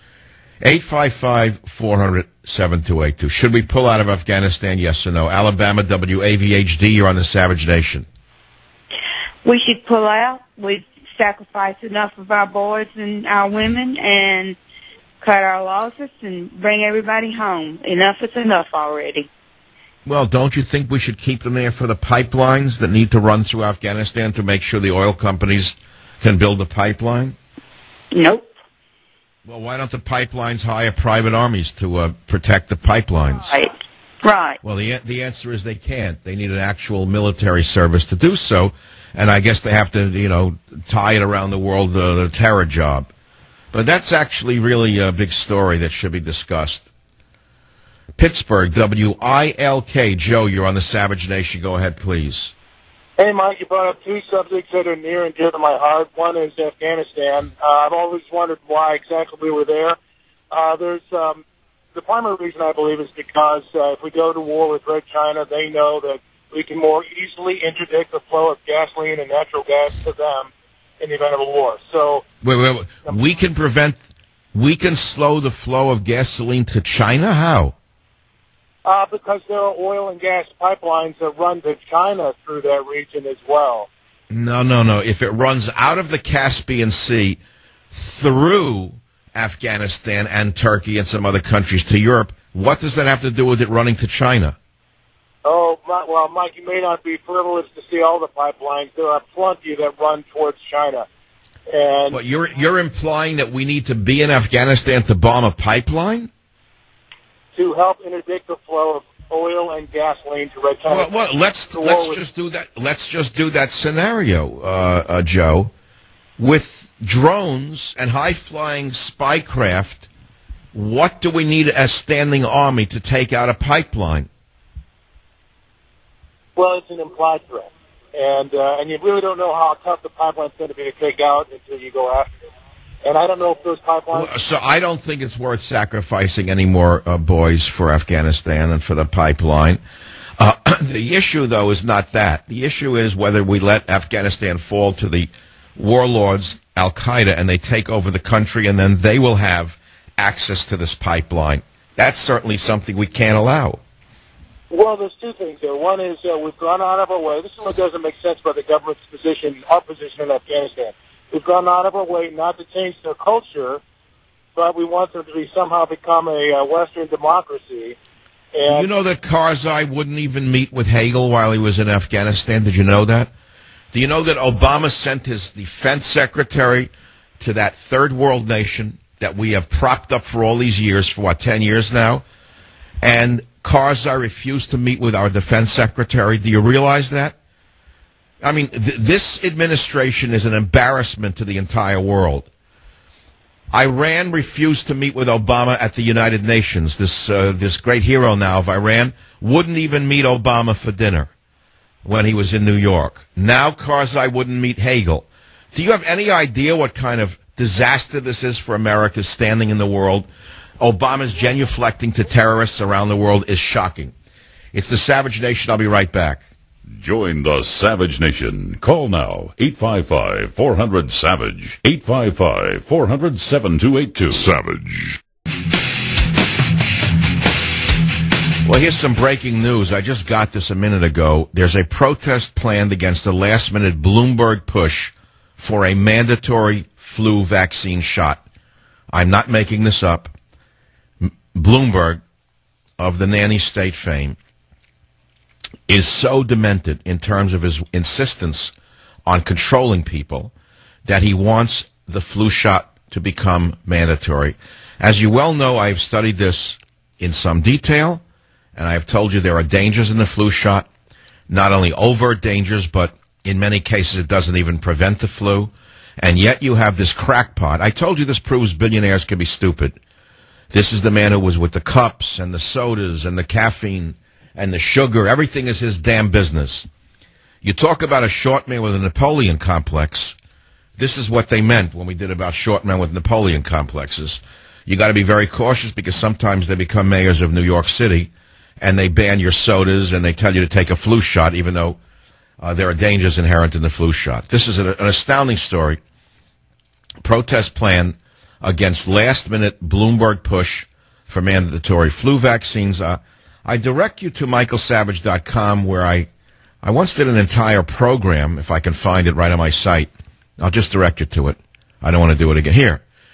855-400-7282. Should we pull out of Afghanistan, yes or no? Alabama, WAVHD, you're on the Savage Nation. We should pull out. We've sacrificed enough of our boys and our women, and cut our losses and bring everybody home. Enough is enough already. Well, don't you think we should keep them there for the pipelines that need to run through Afghanistan to make sure the oil companies can build a pipeline? Nope. Well, why don't the pipelines hire private armies to protect the pipelines? Right. Well, the answer is they can't. They need an actual military service to do so, and I guess they have to, tie it around the world, the terror job. But that's actually really a big story that should be discussed. Pittsburgh, WILK. Joe, you're on the Savage Nation. Go ahead, please. Hey, Mike, you brought up two subjects that are near and dear to my heart. One is Afghanistan. I've always wondered why exactly we were there. The primary reason, I believe, is because if we go to war with Red China, they know that we can more easily interdict the flow of gasoline and natural gas to them in the event of a war. So, wait. We can slow the flow of gasoline to China? How? Because there are oil and gas pipelines that run to China through that region as well. No. If it runs out of the Caspian Sea through Afghanistan and Turkey and some other countries to Europe, what does that have to do with it running to China? Oh, well, Mike, you may not be privileged to see all the pipelines. There are plenty that run towards China. And but you're implying that we need to be in Afghanistan to bomb a pipeline? To help interdict the flow of oil and gasoline to Red China. Well, let's just do that. Let's just do that scenario, Joe, with drones and high-flying spy craft. What do we need as standing army to take out a pipeline? Well, it's an implied threat, and you really don't know how tough the pipeline's going to be to take out until you go after it. And I don't know if those pipelines... So I don't think it's worth sacrificing any more boys for Afghanistan and for the pipeline. The issue, though, is not that. The issue is whether we let Afghanistan fall to the warlords, Al-Qaeda, and they take over the country, and then they will have access to this pipeline. That's certainly something we can't allow. Well, there's two things there. One is we've gone out of our way. This is what doesn't make sense about the government's position, our position in Afghanistan. We've gone out of our way not to change their culture, but we want them to somehow become a Western democracy. And you know that Karzai wouldn't even meet with Hagel while he was in Afghanistan? Did you know that? Do you know that Obama sent his defense secretary to that third world nation that we have propped up for all these years, for 10 years now? And Karzai refused to meet with our defense secretary. Do you realize that? I mean, this administration is an embarrassment to the entire world. Iran refused to meet with Obama at the United Nations. This great hero now of Iran wouldn't even meet Obama for dinner when he was in New York. Now Karzai wouldn't meet Hagel. Do you have any idea what kind of disaster this is for America's standing in the world? Obama's genuflecting to terrorists around the world is shocking. It's the Savage Nation. I'll be right back. Join the Savage Nation. Call now, 855-400-SAVAGE, 855-400-7282. Savage. Well, here's some breaking news. I just got this a minute ago. There's a protest planned against a last-minute Bloomberg push for a mandatory flu vaccine shot. I'm not making this up. Bloomberg, of the nanny state fame, is so demented in terms of his insistence on controlling people that he wants the flu shot to become mandatory. As you well know, I've studied this in some detail, and I've told you there are dangers in the flu shot, not only overt dangers, but in many cases it doesn't even prevent the flu, and yet you have this crackpot. I told you this proves billionaires can be stupid. This is the man who was with the cups and the sodas and the caffeine and the sugar. Everything is his damn business. You talk about a short man with a Napoleon complex. This is what they meant when we did about short men with Napoleon complexes. You got to be very cautious because sometimes they become mayors of New York City and they ban your sodas and they tell you to take a flu shot even though there are dangers inherent in the flu shot. This is an astounding story. Protest plan against last-minute Bloomberg push for mandatory flu vaccines. I direct you to michaelsavage.com where I once did an entire program, if I can find it right on my site. I'll just direct you to it. I don't want to do it again. Here,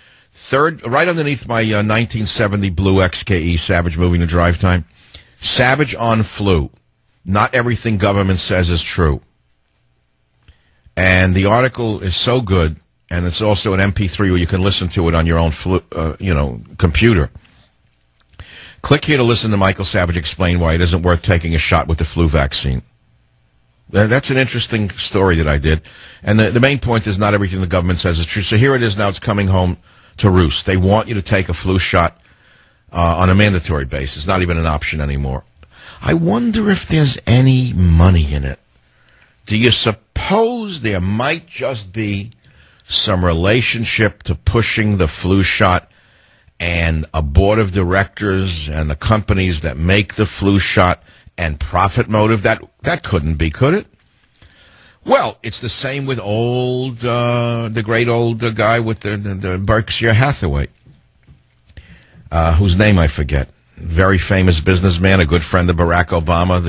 right underneath my 1970 blue XKE Savage moving to drive time. Savage on flu. Not everything government says is true. And the article is so good, and it's also an MP3 where you can listen to it on your own computer. Click here to listen to Michael Savage explain why it isn't worth taking a shot with the flu vaccine. That's an interesting story that I did. And the main point is not everything the government says is true. So here it is now. It's coming home to roost. They want you to take a flu shot on a mandatory basis, not even an option anymore. I wonder if there's any money in it. Do you suppose there might just be some relationship to pushing the flu shot and a board of directors and the companies that make the flu shot and profit motive? That couldn't be, could it? Well, it's the same with the great old guy with the Berkshire Hathaway, whose name I forget. Very famous businessman, a good friend of Barack Obama.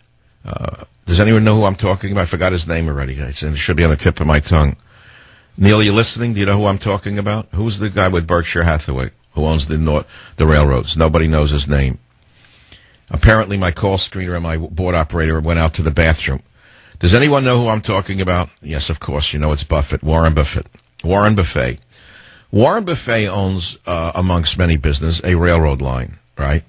Does anyone know who I'm talking about? I forgot his name already. It should be on the tip of my tongue. Neil, you listening? Do you know who I'm talking about? Who's the guy with Berkshire Hathaway who owns the railroads? Nobody knows his name. Apparently, my call screener and my board operator went out to the bathroom. Does anyone know who I'm talking about? Yes, of course. You know it's Buffett, Warren Buffett. Warren Buffett. Warren Buffett owns, amongst many business, a railroad line, right?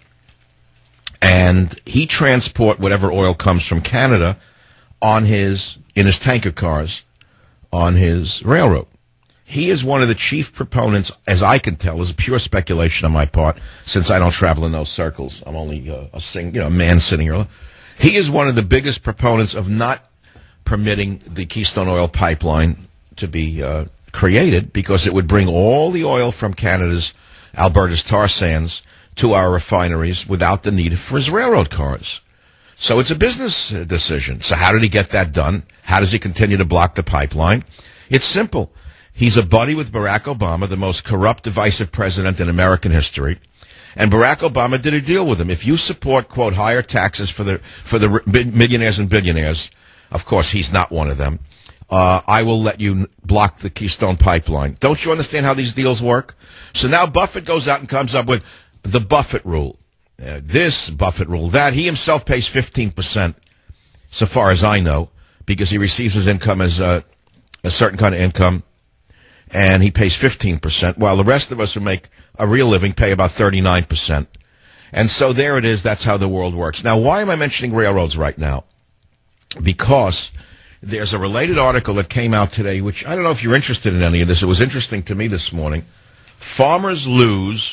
And he transport whatever oil comes from Canada in his tanker cars on his railroad. He is one of the chief proponents, as I can tell, is pure speculation on my part, since I don't travel in those circles. I'm only a man sitting here. He is one of the biggest proponents of not permitting the Keystone Oil Pipeline to be created, because it would bring all the oil from Canada's Alberta's tar sands to our refineries without the need for his railroad cars. So it's a business decision. So how did he get that done? How does he continue to block the pipeline? It's simple. He's a buddy with Barack Obama, the most corrupt, divisive president in American history. And Barack Obama did a deal with him. If you support, quote, higher taxes for the millionaires and billionaires, of course he's not one of them, I will let you block the Keystone Pipeline. Don't you understand how these deals work? So now Buffett goes out and comes up with the Buffett rule. This Buffett rule, that. He himself pays 15%, so far as I know, because he receives his income as a certain kind of income, and he pays 15%, while the rest of us who make a real living pay about 39%. And so there it is. That's how the world works. Now, why am I mentioning railroads right now? Because there's a related article that came out today, which I don't know if you're interested in any of this. It was interesting to me this morning. Farmers lose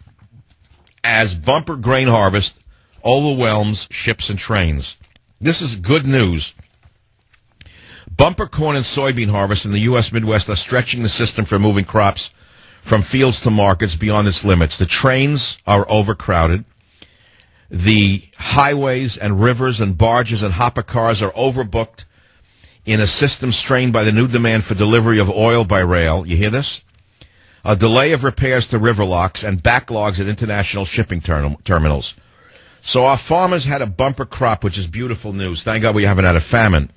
as bumper grain harvest overwhelms ships and trains. This is good news. Bumper corn and soybean harvests in the U.S. Midwest are stretching the system for moving crops from fields to markets beyond its limits. The trains are overcrowded. The highways and rivers and barges and hopper cars are overbooked in a system strained by the new demand for delivery of oil by rail. You hear this? A delay of repairs to river locks and backlogs at international shipping terminals. So our farmers had a bumper crop, which is beautiful news. Thank God we haven't had a famine.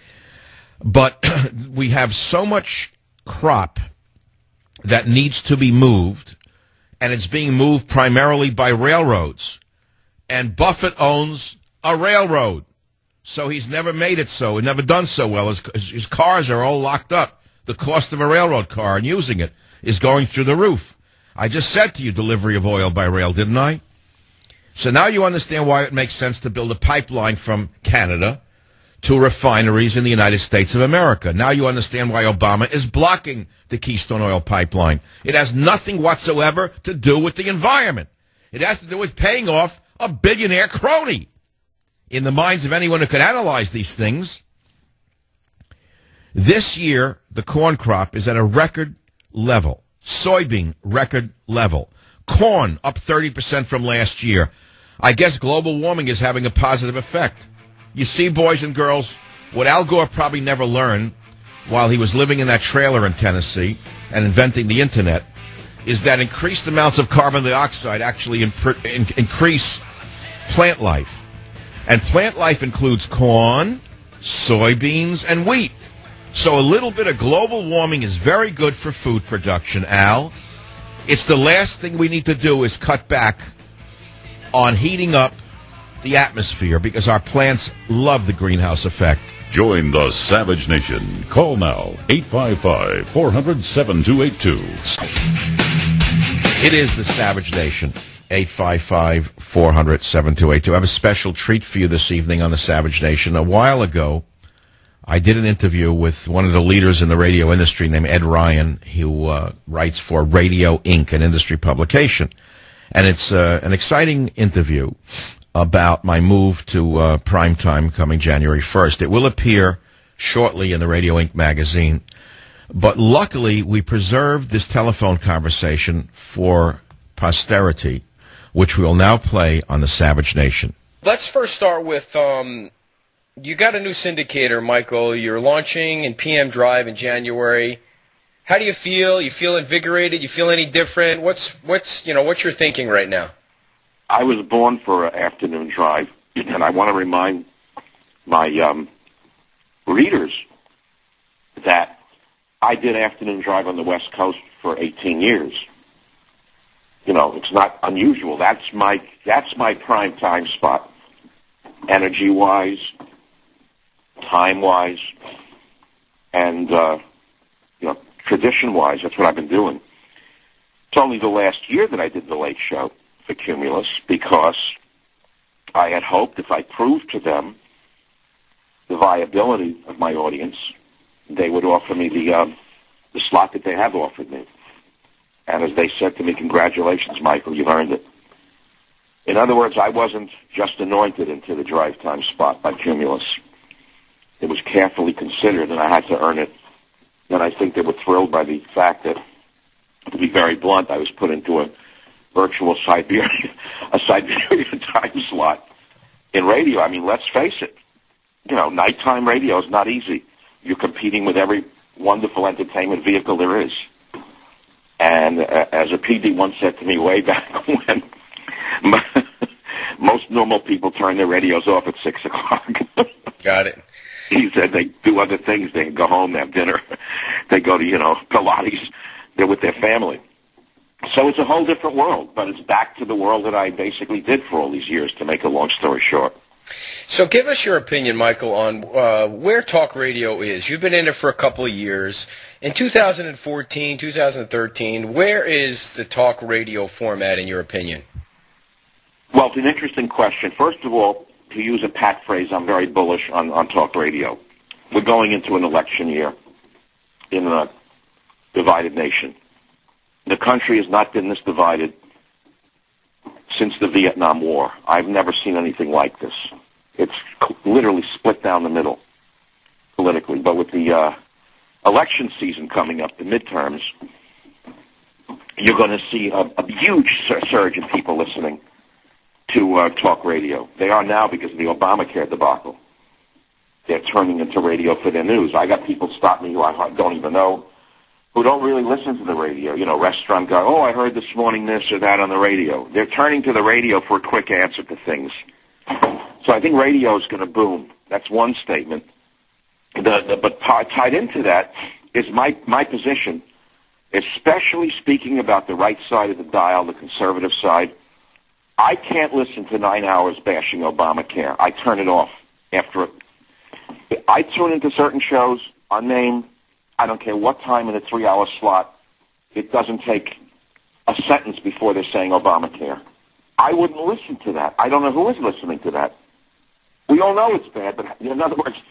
But we have so much crop that needs to be moved, and it's being moved primarily by railroads. And Buffett owns a railroad, so he's never made it so, and never done so well. His cars are all locked up. The cost of a railroad car and using it is going through the roof. I just said to you delivery of oil by rail, didn't I? So now you understand why it makes sense to build a pipeline from Canada to refineries in the United States of America. Now you understand why Obama is blocking the Keystone Oil Pipeline. It has nothing whatsoever to do with the environment. It has to do with paying off a billionaire crony. In the minds of anyone who could analyze these things, this year the corn crop is at a record level. Soybean, record level. Corn, up 30% from last year. I guess global warming is having a positive effect. You see, boys and girls, what Al Gore probably never learned while he was living in that trailer in Tennessee and inventing the Internet is that increased amounts of carbon dioxide actually increase plant life. And plant life includes corn, soybeans, and wheat. So a little bit of global warming is very good for food production, Al. It's the last thing we need to do is cut back on heating up the atmosphere because our plants love the greenhouse effect. Join the Savage Nation. Call now, 855-400-7282. It is the Savage Nation, 855-400-7282. I have a special treat for you this evening on the Savage Nation. A while ago, I did an interview with one of the leaders in the radio industry named Ed Ryan, who writes for Radio Inc., an industry publication. And it's an exciting interview about my move to primetime coming January 1st. It will appear shortly in the Radio Inc. magazine. But luckily, we preserved this telephone conversation for posterity, which we will now play on the Savage Nation. Let's first start with, you got a new syndicator, Michael. You're launching in PM Drive in January. How do you feel? You feel invigorated? You feel any different? What's your thinking right now? I was born for an afternoon drive, and I want to remind my readers that I did afternoon drive on the West Coast for 18 years. It's not unusual. That's my prime time spot, energy-wise, time-wise, and tradition-wise. That's what I've been doing. It's only the last year that I did the Late Show for Cumulus because I had hoped if I proved to them the viability of my audience, they would offer me the slot that they have offered me. And as they said to me, congratulations, Michael, you've earned it. In other words, I wasn't just anointed into the drive time spot by Cumulus. It was carefully considered, and I had to earn it. And I think they were thrilled by the fact that, to be very blunt, I was put into a virtual Siberian time slot in radio. I mean, let's face it. Nighttime radio is not easy. You're competing with every wonderful entertainment vehicle there is. And as a PD once said to me way back when, most normal people turn their radios off at 6 o'clock. Got it. He said they do other things. They go home, have dinner. They go to, Pilates. They're with their family. So it's a whole different world, but it's back to the world that I basically did for all these years, to make a long story short. So give us your opinion, Michael, on where talk radio is. You've been in it for a couple of years. In 2014, 2013, where is the talk radio format in your opinion? Well, it's an interesting question. First of all, to use a pat phrase, I'm very bullish on talk radio. We're going into an election year in a divided nation. The country has not been this divided since the Vietnam War. I've never seen anything like this. It's literally split down the middle politically. But with the election season coming up, the midterms, you're going to see a huge surge in people listening to talk radio. They are now because of the Obamacare debacle. They're turning into radio for their news. I got people stop me who I don't even know, who don't really listen to the radio. Restaurant guy, I heard this morning this or that on the radio. They're turning to the radio for a quick answer to things. So I think radio is going to boom. That's one statement. But tied into that is my position, especially speaking about the right side of the dial, the conservative side. I can't listen to 9 hours bashing Obamacare. I turn it off after it. I tune into certain shows, unnamed. I don't care what time in a 3-hour slot. It doesn't take a sentence before they're saying Obamacare. I wouldn't listen to that. I don't know who is listening to that. We all know it's bad, but in other words,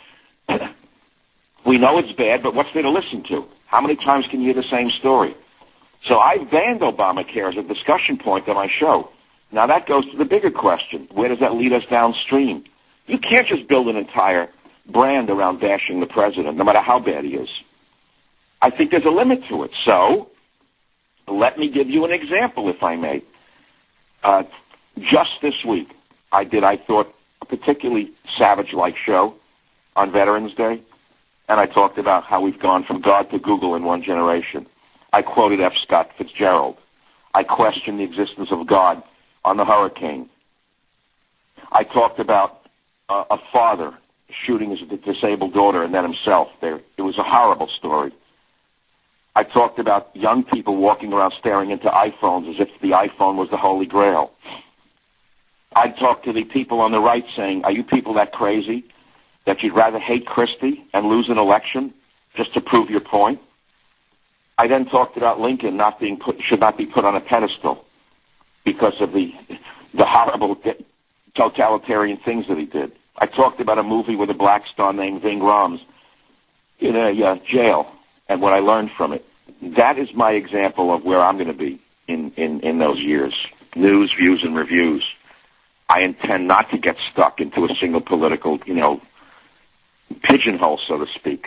we know it's bad, but what's there to listen to? How many times can you hear the same story? So I banned Obamacare as a discussion point on my show. Now that goes to the bigger question. Where does that lead us downstream? You can't just build an entire brand around bashing the president, no matter how bad he is. I think there's a limit to it. So let me give you an example, if I may. Just this week, I thought, a particularly savage-like show on Veterans Day, and I talked about how we've gone from God to Google in one generation. I quoted F. Scott Fitzgerald. I questioned the existence of God on the hurricane. I talked about a father shooting his disabled daughter and then himself. It was a horrible story. I talked about young people walking around staring into iPhones as if the iPhone was the Holy Grail. I talked to the people on the right saying, are you people that crazy that you'd rather hate Christie and lose an election just to prove your point? I then talked about Lincoln should not be put on a pedestal because of the horrible totalitarian things that he did. I talked about a movie with a black star named Ving Rhames in a jail and what I learned from it. That is my example of where I'm going to be in those years. News, views, and reviews. I intend not to get stuck into a single political, pigeonhole, so to speak.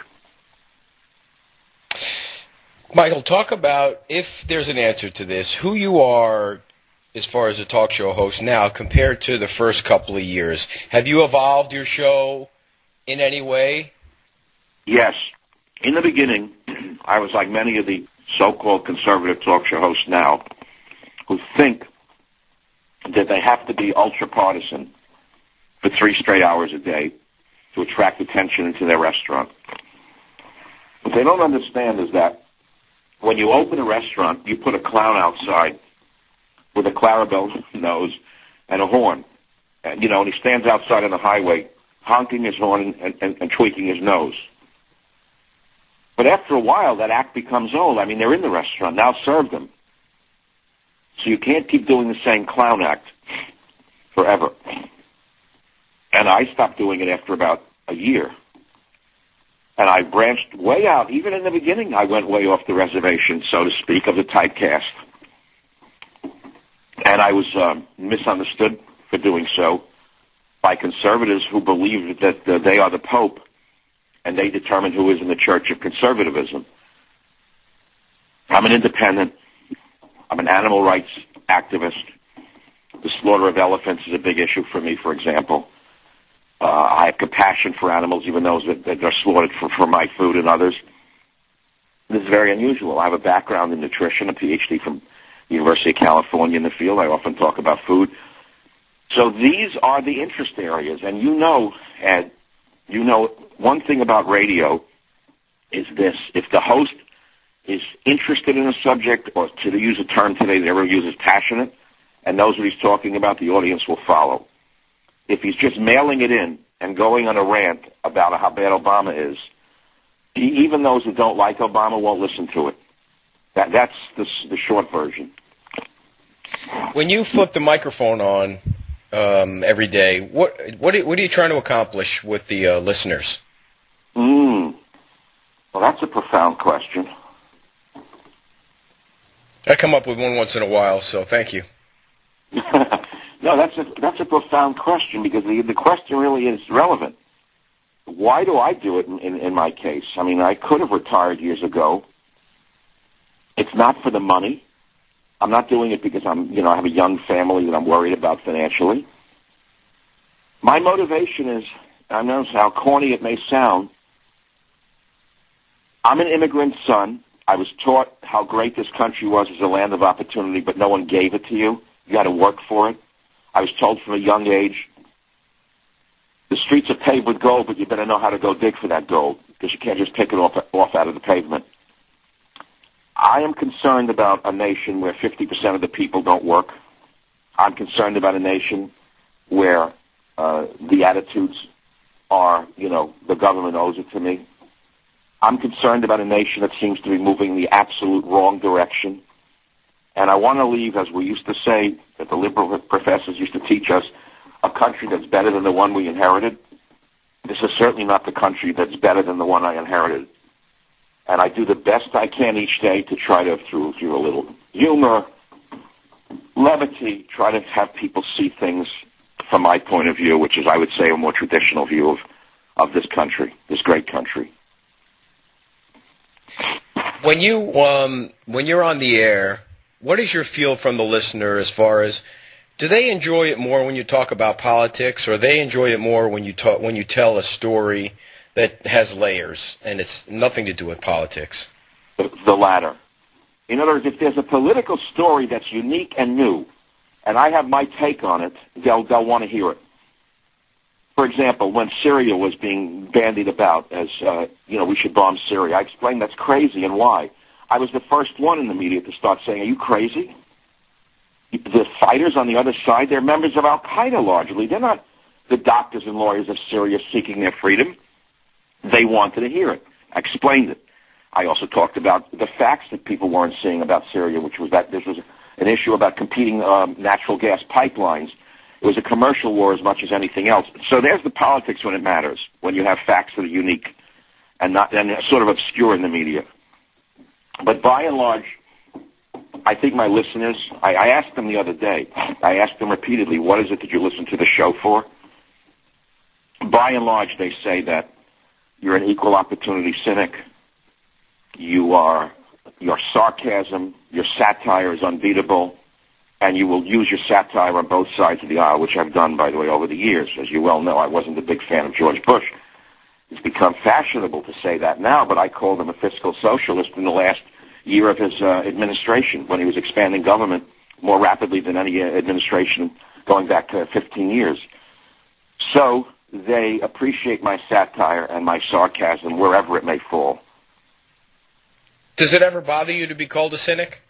Michael, talk about, if there's an answer to this, who you are as far as a talk show host now compared to the first couple of years. Have you evolved your show in any way? Yes. In the beginning, I was like many of the so-called conservative talk show hosts now who think that they have to be ultra-partisan for 3 straight hours a day to attract attention into their restaurant. What they don't understand is that when you open a restaurant, you put a clown outside with a Clarabelle nose and a horn. And he stands outside on the highway honking his horn and tweaking his nose. But after a while, that act becomes old. I mean, they're in the restaurant. Now serve them. So you can't keep doing the same clown act forever. And I stopped doing it after about a year. And I branched way out. Even in the beginning, I went way off the reservation, so to speak, of the typecast. And I was misunderstood for doing so by conservatives who believe that they are the Pope and they determine who is in the Church of Conservatism. I'm an independent. I'm an animal rights activist. The slaughter of elephants is a big issue for me, for example. I have compassion for animals, even those that are slaughtered for my food and others. This is very unusual. I have a background in nutrition, a PhD from the University of California in the field. I often talk about food. So these are the interest areas. And Ed, one thing about radio is this. If the host is interested in a subject, or to use a term today that everyone uses, passionate, and knows what he's talking about, the audience will follow. If he's just mailing it in and going on a rant about how bad Obama is, even those that don't like Obama won't listen to it. That's the short version. When you flip the microphone on every day, what are you trying to accomplish with the listeners? Well, that's a profound question. I come up with one once in a while, so thank you. No, that's a profound question, because the question really is relevant. Why do I do it in my case? I mean, I could have retired years ago. It's not for the money. I'm not doing it because I have a young family that I'm worried about financially. My motivation is, I know how corny it may sound, I'm an immigrant son. I was taught how great this country was as a land of opportunity, but no one gave it to you. You got to work for it. I was told from a young age, the streets are paved with gold, but you better know how to go dig for that gold, because you can't just pick it off out of the pavement. I am concerned about a nation where 50% of the people don't work. I'm concerned about a nation where the attitudes are, the government owes it to me. I'm concerned about a nation that seems to be moving the absolute wrong direction. And I want to leave, as we used to say, that the liberal professors used to teach us, a country that's better than the one we inherited. This is certainly not the country that's better than the one I inherited. And I do the best I can each day to try to, through a little humor, levity, try to have people see things from my point of view, which is, I would say, a more traditional view of this country, this great country. When you're on the air, what is your feel from the listener as far as, do they enjoy it more when you talk about politics, or they enjoy it more when you tell a story that has layers and it's nothing to do with politics? The latter. In other words, if there's a political story that's unique and new, and I have my take on it, they'll want to hear it. For example, when Syria was being bandied about as, we should bomb Syria, I explained that's crazy and why. I was the first one in the media to start saying, are you crazy? The fighters on the other side, they're members of Al-Qaeda largely. They're not the doctors and lawyers of Syria seeking their freedom. They wanted to hear it. I explained it. I also talked about the facts that people weren't seeing about Syria, which was that this was an issue about competing natural gas pipelines. It was a commercial war as much as anything else. So there's the politics when it matters, when you have facts that are unique and not and sort of obscure in the media. But by and large, I think my listeners, I asked them the other day, I asked them repeatedly, what is it that you listen to the show for? By and large, they say that you're an equal opportunity cynic. Your sarcasm, your satire is unbeatable, and you will use your satire on both sides of the aisle, which I've done, by the way, over the years. As you well know, I wasn't a big fan of George Bush. It's become fashionable to say that now, but I called him a fiscal socialist in the last year of his administration, when he was expanding government more rapidly than any administration going back to 15 years. So they appreciate my satire and my sarcasm wherever it may fall. Does it ever bother you to be called a cynic?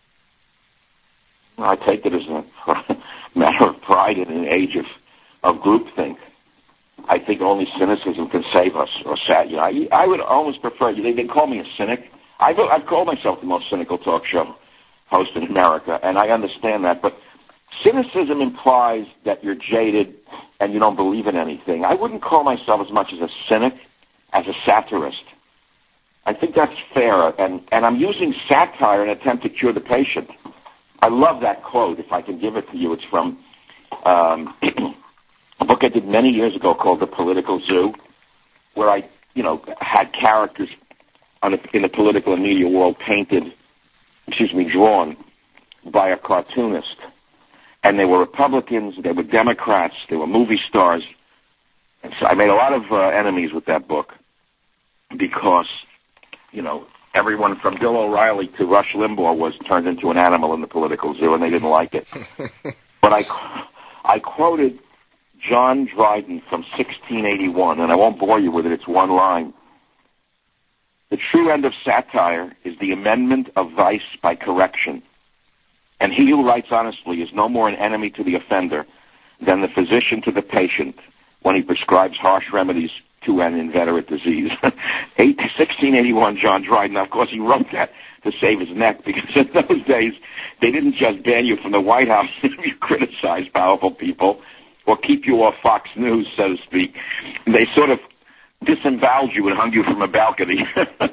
I take it as a matter of pride in an age of groupthink. I think only cynicism can save us. Or I would almost prefer, they call me a cynic. I've called myself the most cynical talk show host in America, and I understand that. But cynicism implies that you're jaded and you don't believe in anything. I wouldn't call myself as much as a cynic as a satirist. I think that's fair, and I'm using satire in an attempt to cure the patient. I love that quote, if I can give it to you. It's from a book I did many years ago called The Political Zoo, where I, had characters in the political and media world drawn by a cartoonist. And they were Republicans, they were Democrats, they were movie stars. And so I made a lot of enemies with that book because, everyone from Bill O'Reilly to Rush Limbaugh was turned into an animal in the political zoo, and they didn't like it. But I quoted John Dryden from 1681, and I won't bore you with it. It's one line. The true end of satire is the amendment of vice by correction. And he who writes honestly is no more an enemy to the offender than the physician to the patient when he prescribes harsh remedies to an inveterate disease. 1681, John Dryden. Of course, he wrote that to save his neck, because in those days, they didn't just ban you from the White House if you criticized powerful people or keep you off Fox News, so to speak. They sort of disemboweled you and hung you from a balcony.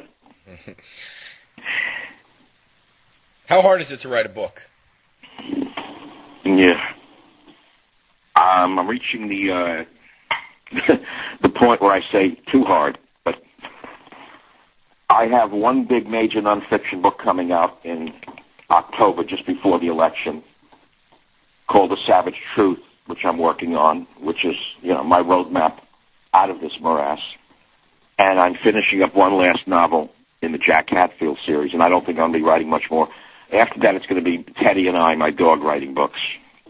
How hard is it to write a book? Yeah. I'm reaching the point where I say too hard, but I have one big major nonfiction book coming out in October, just before the election, called The Savage Truth, which I'm working on, which is, my roadmap out of this morass. And I'm finishing up one last novel in the Jack Hatfield series, and I don't think I'm going to be writing much more. After that, it's going to be Teddy and I, my dog, writing books.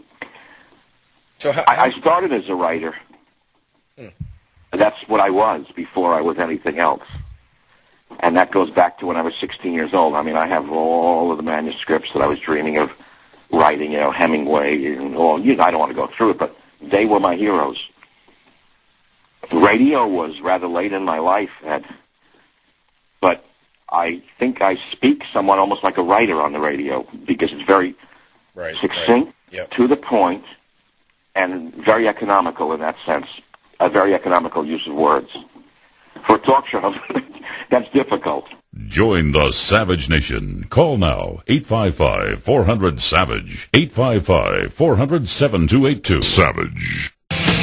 So I started as a writer. That's what I was before I was anything else. And that goes back to when I was 16 years old. I mean, I have all of the manuscripts that I was dreaming of writing, Hemingway and all. I don't want to go through it, but they were my heroes. Radio was rather late in my life, Ed. But I think I speak somewhat almost like a writer on the radio, because it's very succinct, to the point, and very economical in that sense. A very economical use of words. For a talk show, that's difficult. Join the Savage Nation. Call now, 855-400-SAVAGE, 855-400-7282. Savage.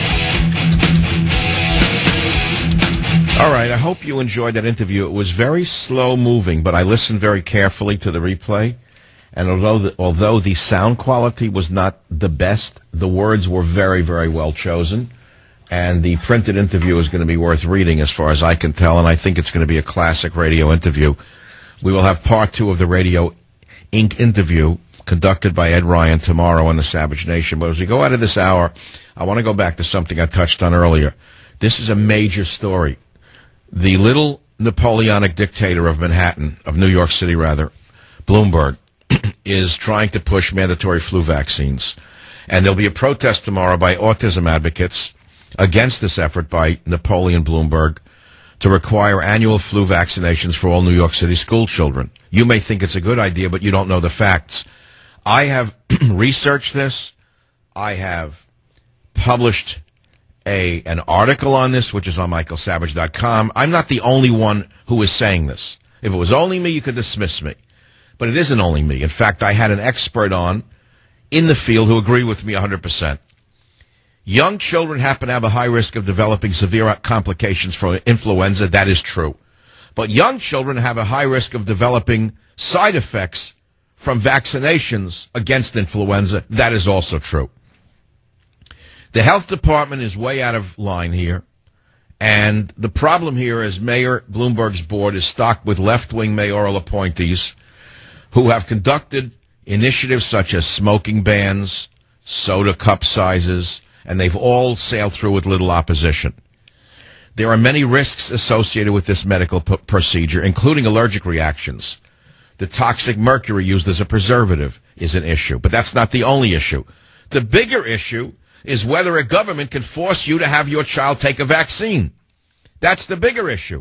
All right, I hope you enjoyed that interview. It was very slow-moving, but I listened very carefully to the replay. And although the sound quality was not the best, the words were very, very well chosen. And the printed interview is going to be worth reading as far as I can tell, and I think it's going to be a classic radio interview. We will have part 2 of the Radio Inc. interview conducted by Ed Ryan tomorrow on the Savage Nation. But as we go out of this hour, I want to go back to something I touched on earlier. This is a major story. The little Napoleonic dictator of Manhattan, of New York City rather, Bloomberg, is trying to push mandatory flu vaccines. And there'll be a protest tomorrow by autism advocates against this effort by Napoleon Bloomberg to require annual flu vaccinations for all New York City school children. You may think it's a good idea, but you don't know the facts. I have researched this. I have published an article on this, which is on michaelsavage.com. I'm not the only one who is saying this. If it was only me, you could dismiss me. But it isn't only me. In fact, I had an expert on in the field who agreed with me 100%. Young children happen to have a high risk of developing severe complications from influenza. That is true. But young children have a high risk of developing side effects from vaccinations against influenza. That is also true. The health department is way out of line here. And the problem here is Mayor Bloomberg's board is stocked with left-wing mayoral appointees who have conducted initiatives such as smoking bans, soda cup sizes, and they've all sailed through with little opposition. There are many risks associated with this medical procedure, including allergic reactions. The toxic mercury used as a preservative is an issue, but that's not the only issue. The bigger issue is whether a government can force you to have your child take a vaccine. That's the bigger issue.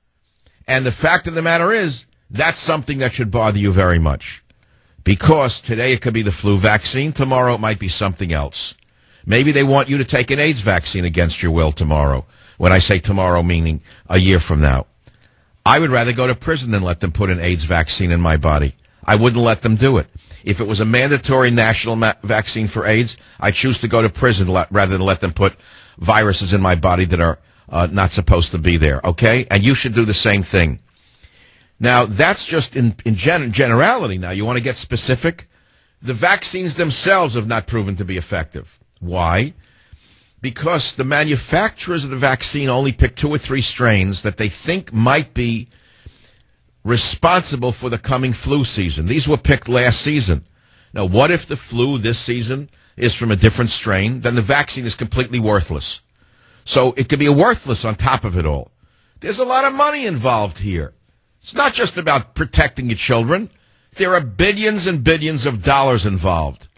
And the fact of the matter is, that's something that should bother you very much. Because today it could be the flu vaccine, tomorrow it might be something else. Maybe they want you to take an AIDS vaccine against your will tomorrow. When I say tomorrow, meaning a year from now. I would rather go to prison than let them put an AIDS vaccine in my body. I wouldn't let them do it. If it was a mandatory national vaccine for AIDS, I choose to go to prison rather than let them put viruses in my body that are not supposed to be there, okay? And you should do the same thing. Now, that's just in generality. Now, you want to get specific? The vaccines themselves have not proven to be effective. Why? Because the manufacturers of the vaccine only pick 2 or 3 strains that they think might be responsible for the coming flu season. These were picked last season. Now, what if the flu this season is from a different strain? Then the vaccine is completely worthless. So it could be worthless on top of it all. There's a lot of money involved here. It's not just about protecting your children. There are billions and billions of dollars involved.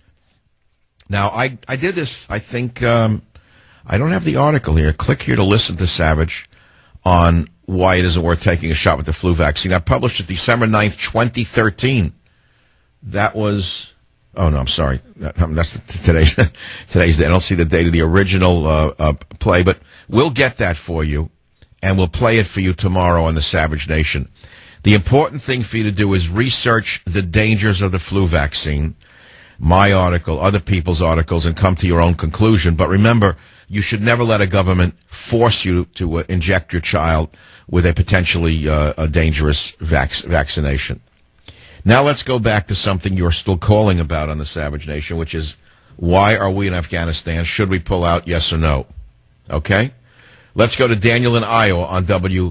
Now, I did this, I think, I don't have the article here. Click here to listen to Savage on why it isn't worth taking a shot with the flu vaccine. I published it December 9th, 2013. That was, oh, no, I'm sorry. That's today's day. I don't see the date of the original play, but we'll get that for you, and we'll play it for you tomorrow on the Savage Nation. The important thing for you to do is research the dangers of the flu vaccine, my article, other people's articles, and come to your own conclusion. But remember, you should never let a government force you to inject your child with a potentially dangerous vaccination. Now let's go back to something you're still calling about on the Savage Nation, which is, why are we in Afghanistan? Should we pull out, yes or no? Okay? Let's go to Daniel in Iowa on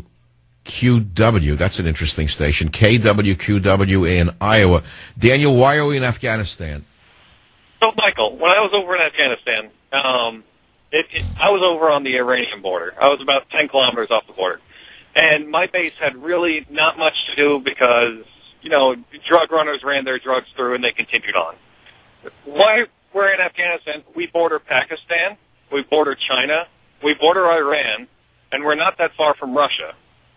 WQW. That's an interesting station. KWQW in Iowa. Daniel, why are we in Afghanistan? So, Michael, when I was over in Afghanistan, I was over on the Iranian border. I was about 10 kilometers off the border. And my base had really not much to do because, you know, drug runners ran their drugs through and they continued on. Why we're in Afghanistan, we border Pakistan, we border China, we border Iran, and we're not that far from Russia.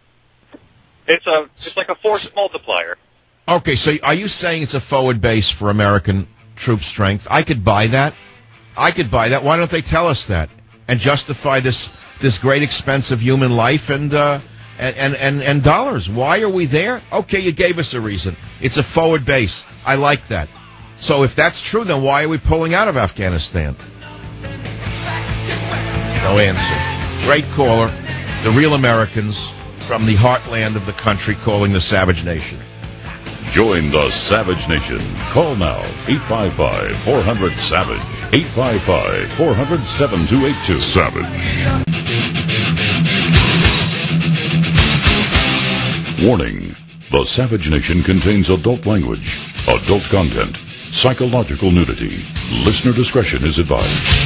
It's like a force multiplier. Okay, so are you saying it's a forward base for American troop strength? I could buy that. Why don't they tell us that and justify this great expense of human life and dollars? Why are we there? Okay, you gave us a reason. It's a forward base. I like that. So if that's true, then why are we pulling out of Afghanistan? No answer. Great caller. The real Americans from the heartland of the country calling the Savage Nation. Join the Savage Nation. Call now, 855-400-SAVAGE. 855-400-7282. Savage. Warning. The Savage Nation contains adult language, adult content, psychological nudity. Listener discretion is advised.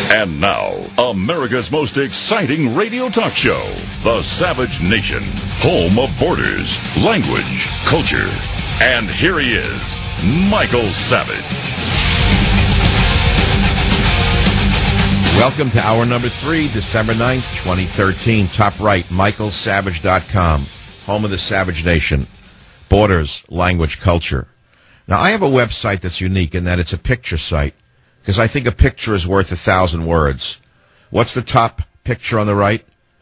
And now, America's most exciting radio talk show, The Savage Nation, home of borders, language, culture. And here he is, Michael Savage. Welcome to hour number 3, December 9th, 2013. Top right, michaelsavage.com, home of the Savage Nation, borders, language, culture. Now, I have a website that's unique in that it's a picture site, because I think a picture is worth 1,000 words. What's the top picture on the right?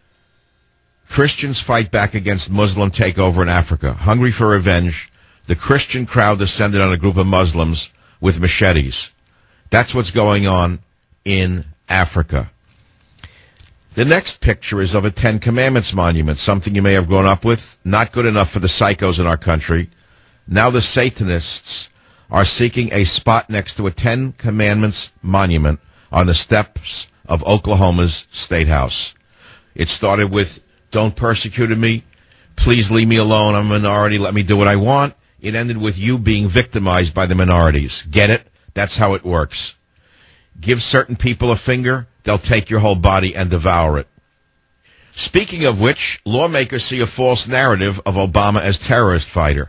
Christians fight back against Muslim takeover in Africa. Hungry for revenge, the Christian crowd descended on a group of Muslims with machetes. That's what's going on in Africa. The next picture is of a Ten Commandments monument, something you may have grown up with. Not good enough for the psychos in our country. Now the Satanists are seeking a spot next to a Ten Commandments monument on the steps of Oklahoma's State House. It started with, "Don't persecute me. Please leave me alone. I'm a minority. Let me do what I want." It ended with you being victimized by the minorities. Get it? That's how it works. Give certain people a finger, they'll take your whole body and devour it. Speaking of which, lawmakers see a false narrative of Obama as terrorist fighter.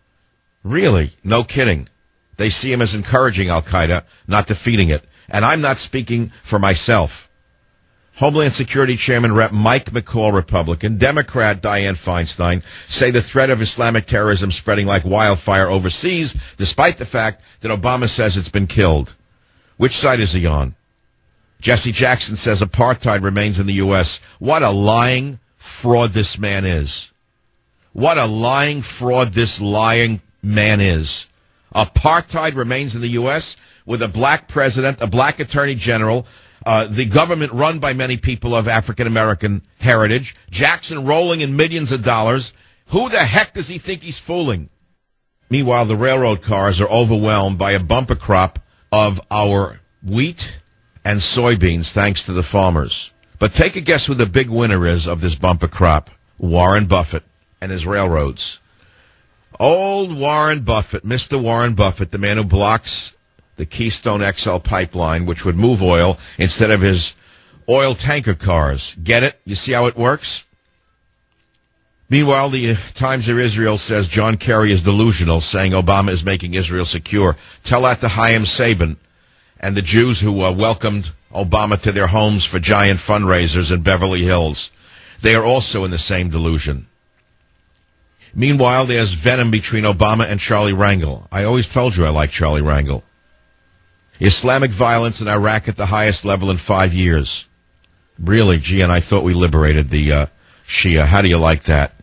Really? No kidding. They see him as encouraging al-Qaeda, not defeating it. And I'm not speaking for myself. Homeland Security Chairman Rep. Mike McCall, Republican, Democrat Dianne Feinstein say the threat of Islamic terrorism spreading like wildfire overseas, despite the fact that Obama says it's been killed. Which side is he on? Jesse Jackson says apartheid remains in the U.S. What a lying fraud this man is. What a lying fraud this lying man is. Apartheid remains in the U.S. with a black president, a black attorney general, the government run by many people of African-American heritage, Jackson rolling in millions of dollars. Who the heck does he think he's fooling? Meanwhile, the railroad cars are overwhelmed by a bumper crop of our wheat and soybeans, thanks to the farmers. But take a guess who the big winner is of this bumper crop. Warren Buffett and his railroads. Old Warren Buffett, Mr. Warren Buffett, the man who blocks the Keystone XL pipeline, which would move oil instead of his oil tanker cars. Get it? You see how it works? Meanwhile, the Times of Israel says John Kerry is delusional, saying Obama is making Israel secure. Tell that to Chaim Saban and the Jews who welcomed Obama to their homes for giant fundraisers in Beverly Hills. They are also in the same delusion. Meanwhile, there's venom between Obama and Charlie Rangel. I always told you I like Charlie Rangel. Islamic violence in Iraq at the highest level in 5 years. Really, gee, and I thought we liberated the Shia. How do you like that?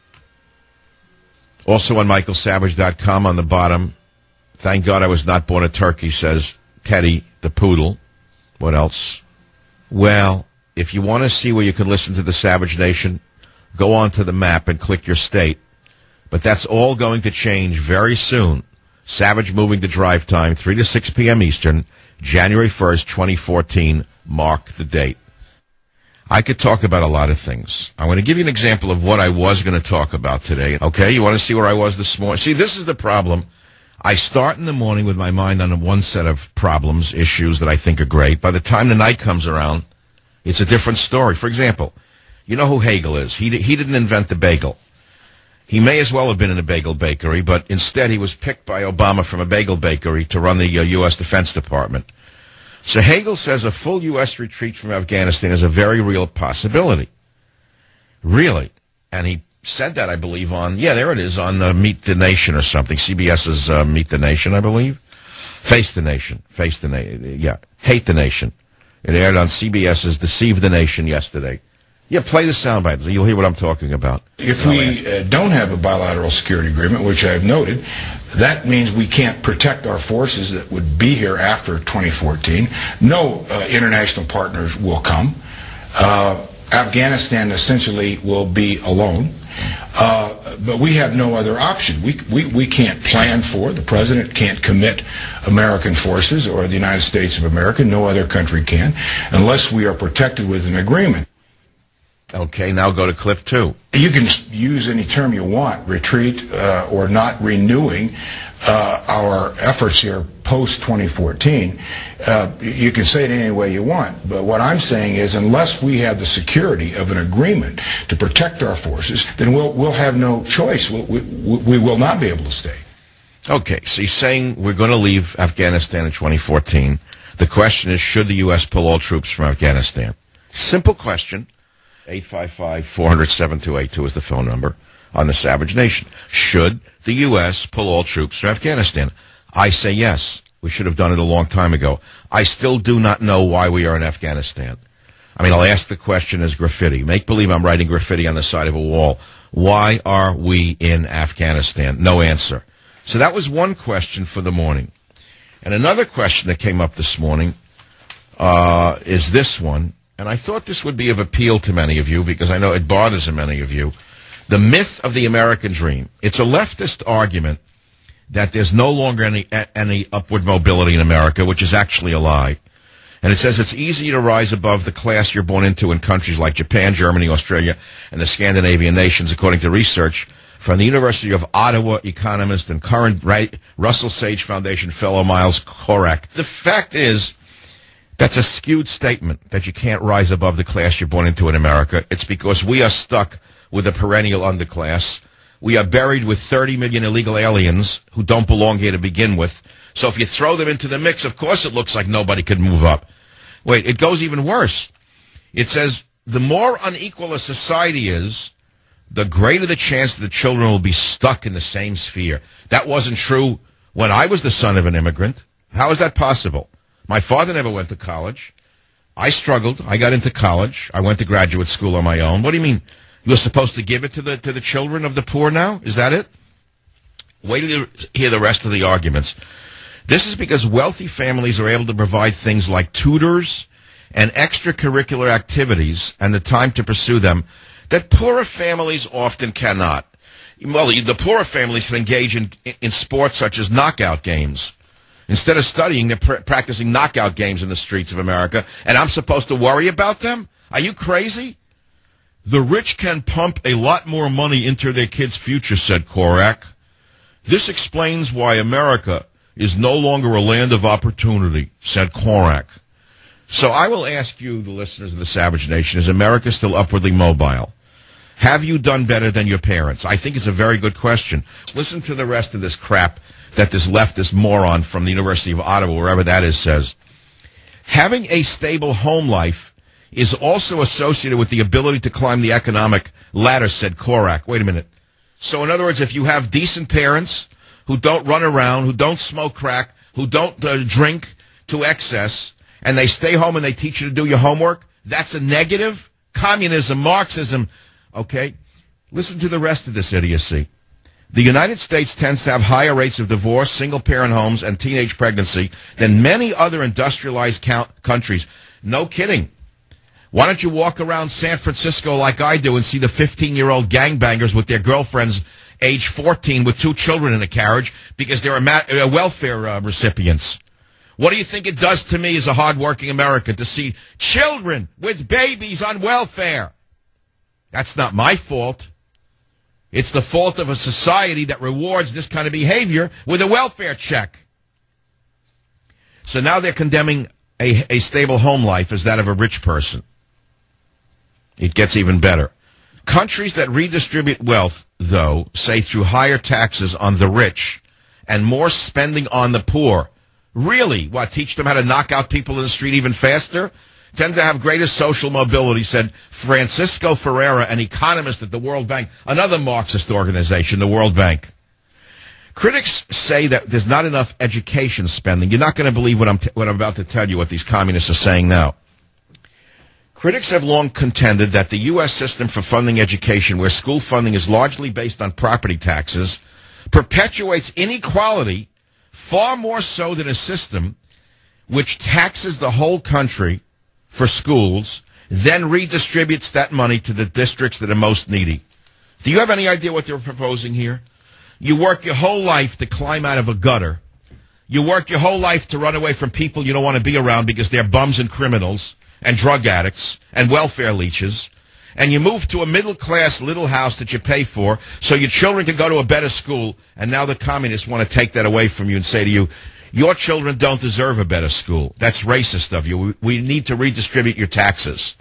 Also on michaelsavage.com on the bottom, thank God I was not born a turkey, says Teddy the poodle. What else? Well, if you want to see where you can listen to the Savage Nation, go on to the map and click your state. But that's all going to change very soon. Savage moving to drive time, 3 to 6 p.m. Eastern, January 1st, 2014. Mark the date. I could talk about a lot of things. I'm going to give you an example of what I was going to talk about today. Okay, you want to see where I was this morning? See, this is the problem. I start in the morning with my mind on one set of problems, issues that I think are great. By the time the night comes around, it's a different story. For example, you know who Hagel is. He didn't invent the bagel. He may as well have been in a bagel bakery, but instead he was picked by Obama from a bagel bakery to run the U.S. Defense Department. So Hagel says a full U.S. retreat from Afghanistan is a very real possibility. Really. And he said that, I believe, on, there it is, on Meet the Nation or something. CBS's Meet the Nation, I believe. Face the Nation. Hate the Nation. It aired on CBS's Deceive the Nation yesterday. Yeah, play the soundbite. You'll hear what I'm talking about. If we don't have a bilateral security agreement, which I've noted, that means we can't protect our forces that would be here after 2014. No international partners will come. Afghanistan essentially will be alone. But we have no other option. We can't plan for, the president can't commit American forces or the United States of America, no other country can, unless we are protected with an agreement. Okay, now go to clip 2. You can use any term you want, retreat or not renewing our efforts here post-2014. You can say it any way you want, but what I'm saying is unless we have the security of an agreement to protect our forces, then we'll have no choice. We will not be able to stay. Okay, so he's saying we're going to leave Afghanistan in 2014. The question is, should the U.S. pull all troops from Afghanistan? Simple question. 855-400-7282 is the phone number on the Savage Nation. Should the U.S. pull all troops from Afghanistan? I say yes. We should have done it a long time ago. I still do not know why we are in Afghanistan. I mean, I'll ask the question as graffiti. Make believe I'm writing graffiti on the side of a wall. Why are we in Afghanistan? No answer. So that was one question for the morning. And another question that came up this morning is this one. And I thought this would be of appeal to many of you because I know it bothers many of you. The myth of the American dream. It's a leftist argument that there's no longer any upward mobility in America, which is actually a lie. And it says it's easy to rise above the class you're born into in countries like Japan, Germany, Australia, and the Scandinavian nations, according to research from the University of Ottawa economist and current Russell Sage Foundation fellow Miles Korak. The fact is, that's a skewed statement that you can't rise above the class you're born into in America. It's because we are stuck with a perennial underclass. We are buried with 30 million illegal aliens who don't belong here to begin with. So if you throw them into the mix, of course it looks like nobody could move up. Wait, it goes even worse. It says the more unequal a society is, the greater the chance that the children will be stuck in the same sphere. That wasn't true when I was the son of an immigrant. How is that possible? My father never went to college. I struggled. I got into college. I went to graduate school on my own. What do you mean? You're supposed to give it to the children of the poor now? Is that it? Wait till you hear the rest of the arguments. This is because wealthy families are able to provide things like tutors and extracurricular activities and the time to pursue them that poorer families often cannot. Well, the poorer families can engage in sports such as knockout games. Instead of studying, they're practicing knockout games in the streets of America, and I'm supposed to worry about them? Are you crazy? The rich can pump a lot more money into their kids' future, said Korak. This explains why America is no longer a land of opportunity, said Korak. So I will ask you, the listeners of the Savage Nation, is America still upwardly mobile? Have you done better than your parents? I think it's a very good question. Listen to the rest of this crap that this leftist moron from the University of Ottawa, wherever that is, says. Having a stable home life is also associated with the ability to climb the economic ladder, said Korak. Wait a minute. So in other words, if you have decent parents who don't run around, who don't smoke crack, who don't drink to excess, and they stay home and they teach you to do your homework, that's a negative? Communism, Marxism. Okay? Listen to the rest of this idiocy. The United States tends to have higher rates of divorce, single-parent homes, and teenage pregnancy than many other industrialized countries. No kidding. Why don't you walk around San Francisco like I do and see the 15-year-old gangbangers with their girlfriends age 14 with 2 children in a carriage because they're welfare recipients? What do you think it does to me as a hardworking American to see children with babies on welfare? That's not my fault. It's the fault of a society that rewards this kind of behavior with a welfare check. So now they're condemning a stable home life as that of a rich person. It gets even better. Countries that redistribute wealth, though, say through higher taxes on the rich and more spending on the poor. Really? What, teach them how to knock out people in the street even faster? Tend to have greater social mobility, said Francisco Ferreira, an economist at the World Bank, another Marxist organization, the World Bank. Critics say that there's not enough education spending. You're not going to believe what I'm about to tell you, what these communists are saying now. Critics have long contended that the U.S. system for funding education, where school funding is largely based on property taxes, perpetuates inequality far more so than a system which taxes the whole country for schools, then redistributes that money to the districts that are most needy. Do you have any idea what they're proposing here? You work your whole life to climb out of a gutter. You work your whole life to run away from people you don't want to be around because they're bums and criminals and drug addicts and welfare leeches. and you move to a middle-class little house that you pay for so your children can go to a better school, and now the communists want to take that away from you and say to you, your children don't deserve a better school. That's racist of you. We need to redistribute your taxes.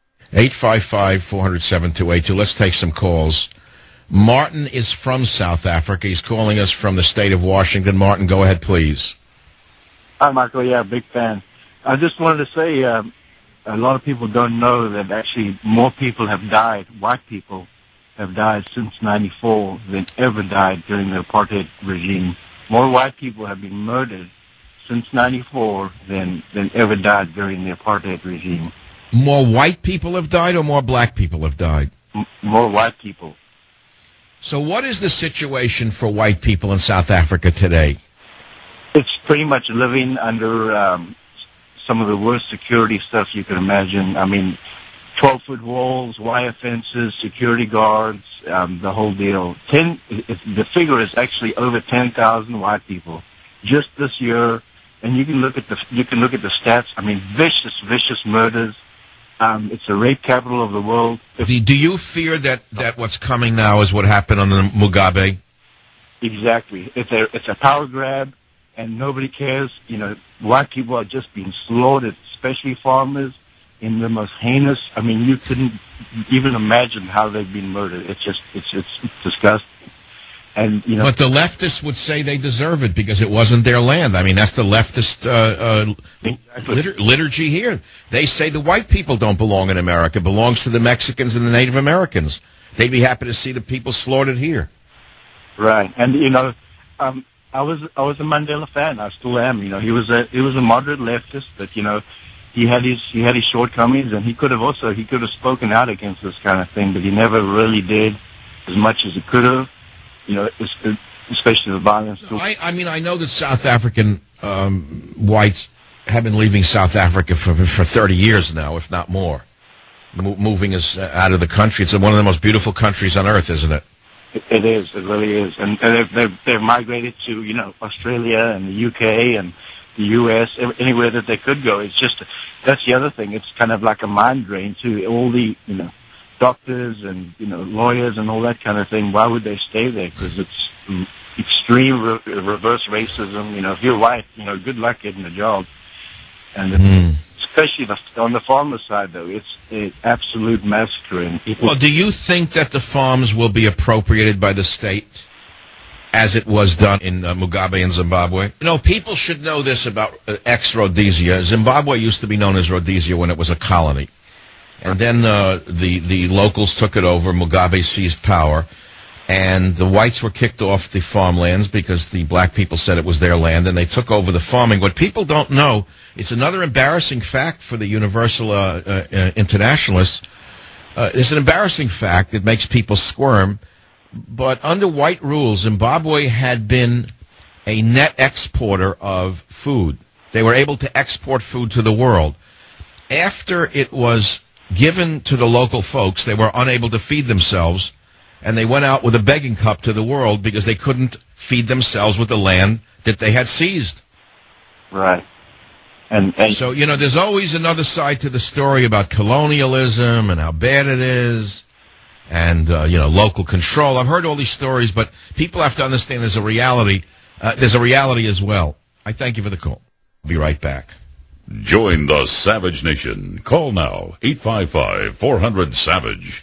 855-400-7282. Let's take some calls. Martin is from South Africa. He's calling us from the state of Washington. Martin, go ahead, please. Hi, Michael. Yeah, big fan. I just wanted to say a lot of people don't know that actually more people have died, white people have died since 94 than ever died during the apartheid regime. More white people have been murdered since 94 than ever died during the apartheid regime. More white people have died or more black people have died? More white people. So what is the situation for white people in South Africa today? It's pretty much living under some of the worst security stuff you can imagine. I mean, 12-foot walls, wire fences, security guards, the whole deal. The figure is actually over 10,000 white people just this year, and you can look at the stats. I mean, vicious murders. It's a rape capital of the world. Do you fear that what's coming now is what happened on the Mugabe? Exactly. It's a power grab, and nobody cares. You know, white people are just being slaughtered, especially farmers, in the most heinous. I mean, you couldn't even imagine how they've been murdered. It's disgusting. And you know, but the leftists would say they deserve it because it wasn't their land. I mean, that's the leftist liturgy here. They say the white people don't belong in America; it belongs to the Mexicans and the Native Americans. They'd be happy to see the people slaughtered here. Right, and you know, I was a Mandela fan. I still am. You know, he was a moderate leftist, but you know, he had his shortcomings, and he could have spoken out against this kind of thing, but he never really did as much as he could have. You know, especially the violence. I mean, I know that South African whites have been leaving South Africa for 30 years now, if not more. Moving us out of the country. It's one of the most beautiful countries on earth, isn't it? It is. It really is. And they've migrated to, you know, Australia and the UK and the US, anywhere that they could go. It's just, that's the other thing. It's kind of like a mind drain to all the, you know, doctors and, you know, lawyers and all that kind of thing. Why would they stay there? Because it's extreme reverse racism. You know, if you're white, you know, good luck getting a job. And especially on the farmer side, though, it's an absolute massacre. And well, do you think that the farms will be appropriated by the state as it was done in Mugabe and Zimbabwe? You know, people should know this about ex-Rhodesia. Zimbabwe used to be known as Rhodesia when it was a colony. And then the locals took it over. Mugabe seized power, and the whites were kicked off the farmlands because the black people said it was their land, and they took over the farming. What people don't know, it's another embarrassing fact for the Universal Internationalists. It's an embarrassing fact that makes people squirm, but under white rule, Zimbabwe had been a net exporter of food. They were able to export food to the world. After it was given to the local folks, they were unable to feed themselves, and they went out with a begging cup to the world because they couldn't feed themselves with the land that they had seized. Right. And so, you know, there's always another side to the story about colonialism and how bad it is and, you know, local control. I've heard all these stories, but people have to understand there's a reality. There's a reality as well. I thank you for the call. I'll be right back. Join the Savage Nation. Call now, 855-400-SAVAGE,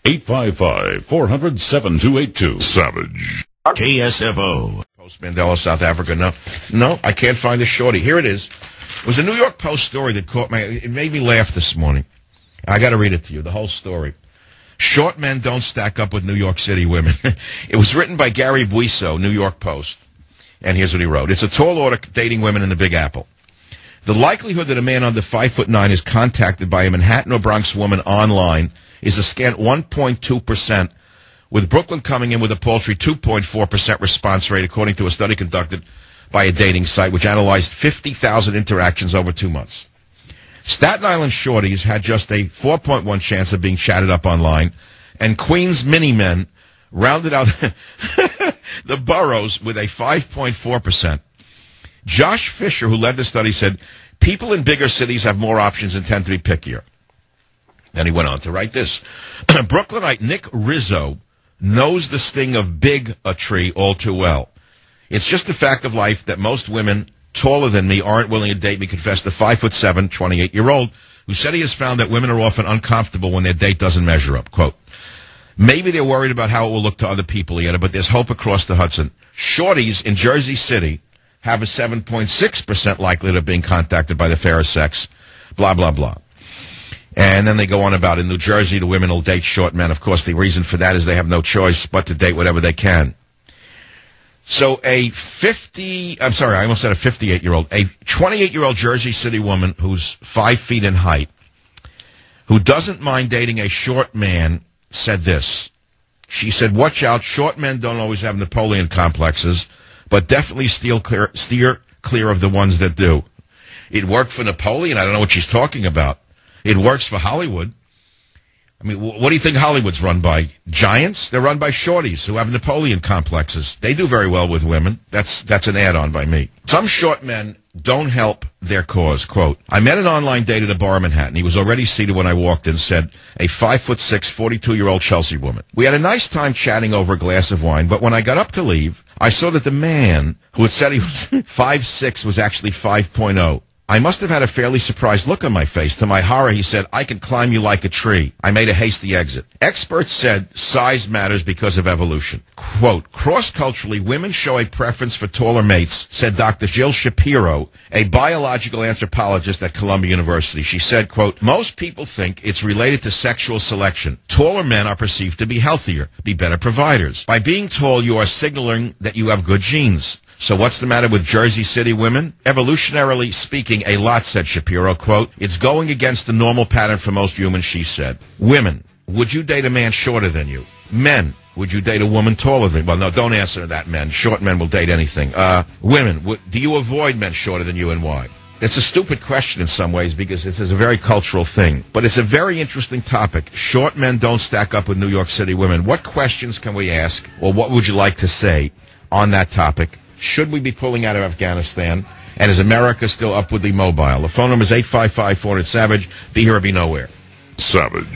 855-400-7282. Savage. KSFO. Post-Mandela, South Africa. No, I can't find the shorty. Here it is. It was a New York Post story that caught me. It made me laugh this morning. I got to read it to you, the whole story. Short men don't stack up with New York City women. It was written by Gary Buiso, New York Post. And here's what he wrote. It's a tall order dating women in the Big Apple. The likelihood that a man under 5'9" is contacted by a Manhattan or Bronx woman online is a scant 1.2%, with Brooklyn coming in with a paltry 2.4% response rate, according to a study conducted by a dating site which analyzed 50,000 interactions over 2 months. Staten Island shorties had just a 4.1 chance of being chatted up online, and Queens mini-men rounded out the boroughs with a 5.4%. Josh Fisher, who led the study, said people in bigger cities have more options and tend to be pickier. Then he went on to write this. Brooklynite Nick Rizzo knows the sting of bigotry all too well. It's just a fact of life that most women taller than me aren't willing to date me, confessed the 5'7", 28-year-old who said he has found that women are often uncomfortable when their date doesn't measure up. Quote, maybe they're worried about how it will look to other people, he added, but there's hope across the Hudson. Shorties in Jersey City have a 7.6% likelihood of being contacted by the fairer sex, blah, blah, blah. And then they go on about in New Jersey, the women will date short men. Of course, the reason for that is they have no choice but to date whatever they can. So a 58-year-old, a 28-year-old Jersey City woman who's 5 feet in height, who doesn't mind dating a short man, said this. She said, watch out, short men don't always have Napoleon complexes, but definitely steer clear of the ones that do. It worked for Napoleon. I don't know what she's talking about. It works for Hollywood. I mean, what do you think Hollywood's run by? Giants? They're run by shorties who have Napoleon complexes. They do very well with women. That's an add-on by me. Some short men don't help their cause. Quote, I met an online date at a bar in Manhattan. He was already seated when I walked in, said a 5'6", 42-year-old Chelsea woman. We had a nice time chatting over a glass of wine, but when I got up to leave, I saw that the man who had said he was 5'6" was actually 5.0. I must have had a fairly surprised look on my face. To my horror, he said, I can climb you like a tree. I made a hasty exit. Experts said size matters because of evolution. Quote, cross-culturally, women show a preference for taller mates, said Dr. Jill Shapiro, a biological anthropologist at Columbia University. She said, quote, most people think it's related to sexual selection. Taller men are perceived to be healthier, be better providers. By being tall, you are signaling that you have good genes. So what's the matter with Jersey City women? Evolutionarily speaking, a lot, said Shapiro. Quote, it's going against the normal pattern for most humans, she said. Women, would you date a man shorter than you? Men, would you date a woman taller than you? Well, no, don't answer that, men. Short men will date anything. Women, do you avoid men shorter than you and why? It's a stupid question in some ways because it is a very cultural thing. But it's a very interesting topic. Short men don't stack up with New York City women. What questions can we ask, or what would you like to say on that topic? Should we be pulling out of Afghanistan? And is America still upwardly mobile? The phone number is 855-400-SAVAGE. Be here or be nowhere. Savage.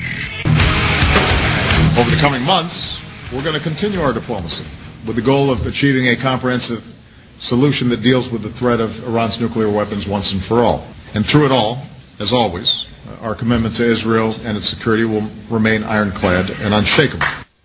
Over the coming months, we're going to continue our diplomacy with the goal of achieving a comprehensive solution that deals with the threat of Iran's nuclear weapons once and for all. And through it all, as always, our commitment to Israel and its security will remain ironclad and unshakable.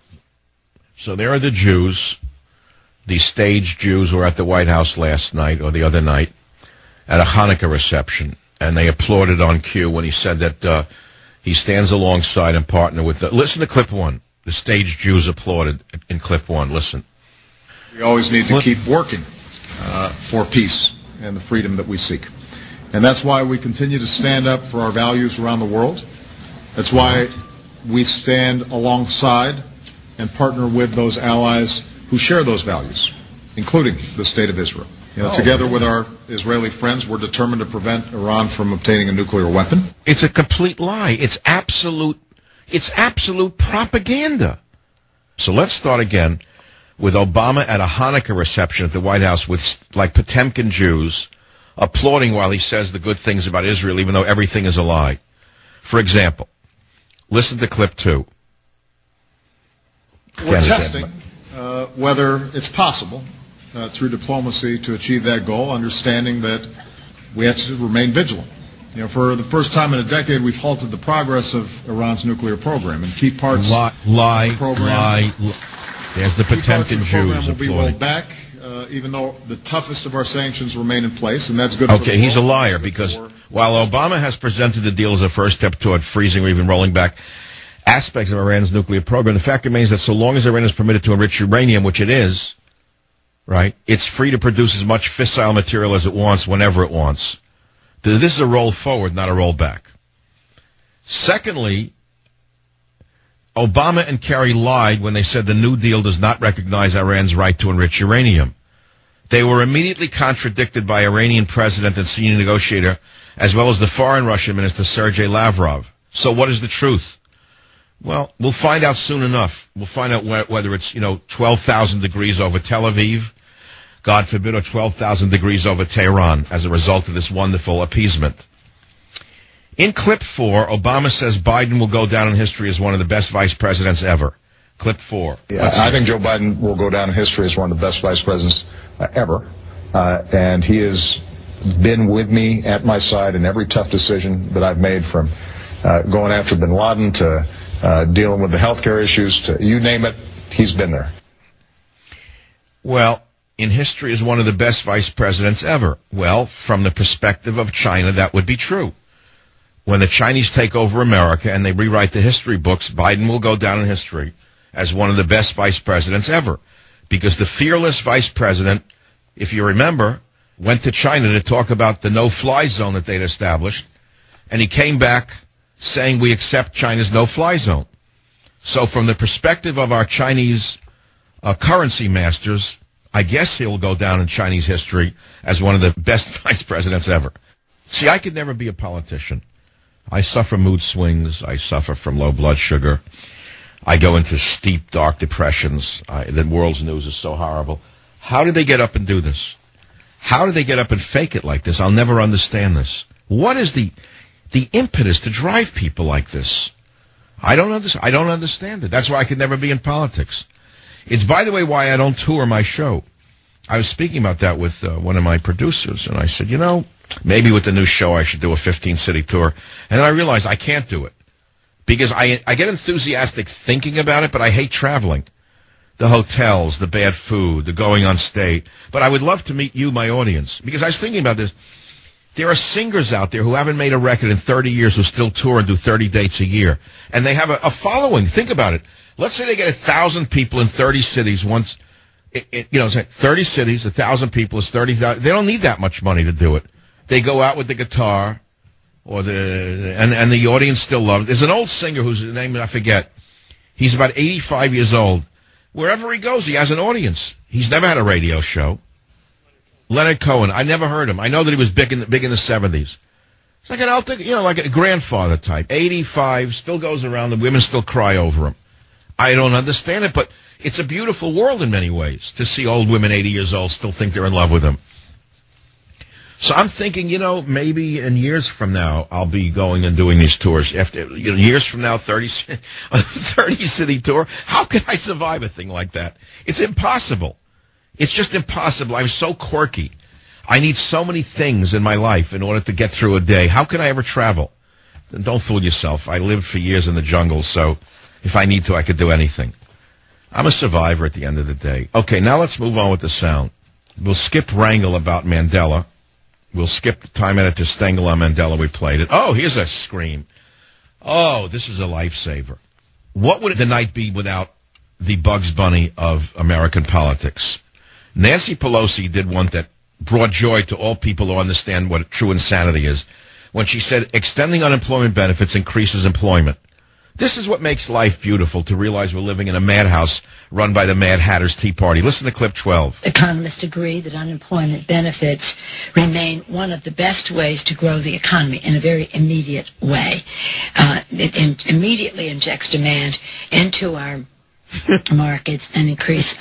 So there are the Jews. The stage Jews were at the White House last night or the other night at a Hanukkah reception, and they applauded on cue when he said that he stands alongside and partner with the... Listen to clip one. The stage Jews applauded in clip one. Listen. We always need to keep working for peace and the freedom that we seek. And that's why we continue to stand up for our values around the world. That's why we stand alongside and partner with those allies who share those values, including the State of Israel. Together with our Israeli friends, we're determined to prevent Iran from obtaining a nuclear weapon. It's a complete lie. It's absolute propaganda. So let's start again with Obama at a Hanukkah reception at the White House with, like, Potemkin Jews applauding while he says the good things about Israel, even though everything is a lie. For example, listen to clip 2. We're testing whether it's possible through diplomacy to achieve that goal, understanding that we have to remain vigilant. For the first time in a decade, we've halted the progress of Iran's nuclear program, and key parts of the program, There's the Potemkin Jews will be rolled back, even though the toughest of our sanctions remain in place, and that's good. Okay, he's a liar because while Obama has presented the deal as a first step toward freezing or even rolling back aspects of Iran's nuclear program, the fact remains that so long as Iran is permitted to enrich uranium, which it is, right, it's free to produce as much fissile material as it wants whenever it wants. This is a roll forward, not a roll back. Secondly, Obama and Kerry lied when they said the New Deal does not recognize Iran's right to enrich uranium. They were immediately contradicted by Iranian president and senior negotiator, as well as the foreign Russian minister, Sergei Lavrov. So what is the truth? Well, we'll find out soon enough. We'll find out whether it's, 12,000 degrees over Tel Aviv, God forbid, or 12,000 degrees over Tehran as a result of this wonderful appeasement. In clip 4, Obama says Biden will go down in history as one of the best vice presidents ever. Clip 4. Yeah, I think Joe Biden will go down in history as one of the best vice presidents ever. And he has been with me at my side in every tough decision that I've made, from going after bin Laden to dealing with the healthcare issues to you name it, he's been there. Well, in history as one of the best vice presidents ever. Well, from the perspective of China, that would be true. When the Chinese take over America and they rewrite the history books, Biden will go down in history as one of the best vice presidents ever. Because the fearless vice president, if you remember, went to China to talk about the no-fly zone that they'd established, and he came back saying we accept China's no-fly zone. So from the perspective of our Chinese currency masters, I guess he'll go down in Chinese history as one of the best vice presidents ever. See, I could never be a politician. I suffer mood swings. I suffer from low blood sugar. I go into steep, dark depressions. The world's news is so horrible. How did they get up and do this? How did they get up and fake it like this? I'll never understand this. What is the impetus to drive people like this? I don't understand it. That's why I could never be in politics. It's, by the way, why I don't tour my show. I was speaking about that with one of my producers, and I said, you know, maybe with the new show I should do a 15-city tour. And then I realized I can't do it because I get enthusiastic thinking about it, but I hate traveling. The hotels, the bad food, the going on state. But I would love to meet you, my audience, because I was thinking about this. There are singers out there who haven't made a record in 30 years who still tour and do 30 dates a year. And they have a following. Think about it. Let's say they get 1,000 people in 30 cities once. 30 cities, 1,000 people is 30,000. They don't need that much money to do it. They go out with the guitar, and the audience still loves it. There's an old singer whose name I forget. He's about 85 years old. Wherever he goes, he has an audience. He's never had a radio show. Leonard Cohen. I never heard him. I know that he was big in the 70s. It's like like a grandfather type. 85, still goes around. The women still cry over him. I don't understand it, but it's a beautiful world in many ways to see old women 80 years old still think they're in love with him. So I'm thinking, maybe in years from now, I'll be going and doing these tours. After years from now, 30-city tour. How can I survive a thing like that? It's impossible. It's just impossible. I'm so quirky. I need so many things in my life in order to get through a day. How can I ever travel? Then don't fool yourself. I lived for years in the jungle, so if I need to, I could do anything. I'm a survivor at the end of the day. Okay, now let's move on with the sound. We'll skip wrangle about Mandela. We'll skip the time edit to Stengel on Mandela. We played it. Oh, here's a scream. Oh, this is a lifesaver. What would the night be without the Bugs Bunny of American politics? Nancy Pelosi did one that brought joy to all people who understand what true insanity is when she said extending unemployment benefits increases employment. This is what makes life beautiful, to realize we're living in a madhouse run by the Mad Hatter's Tea Party. Listen to clip 12. Economists agree that unemployment benefits remain one of the best ways to grow the economy in a very immediate way. It immediately injects demand into our markets and increase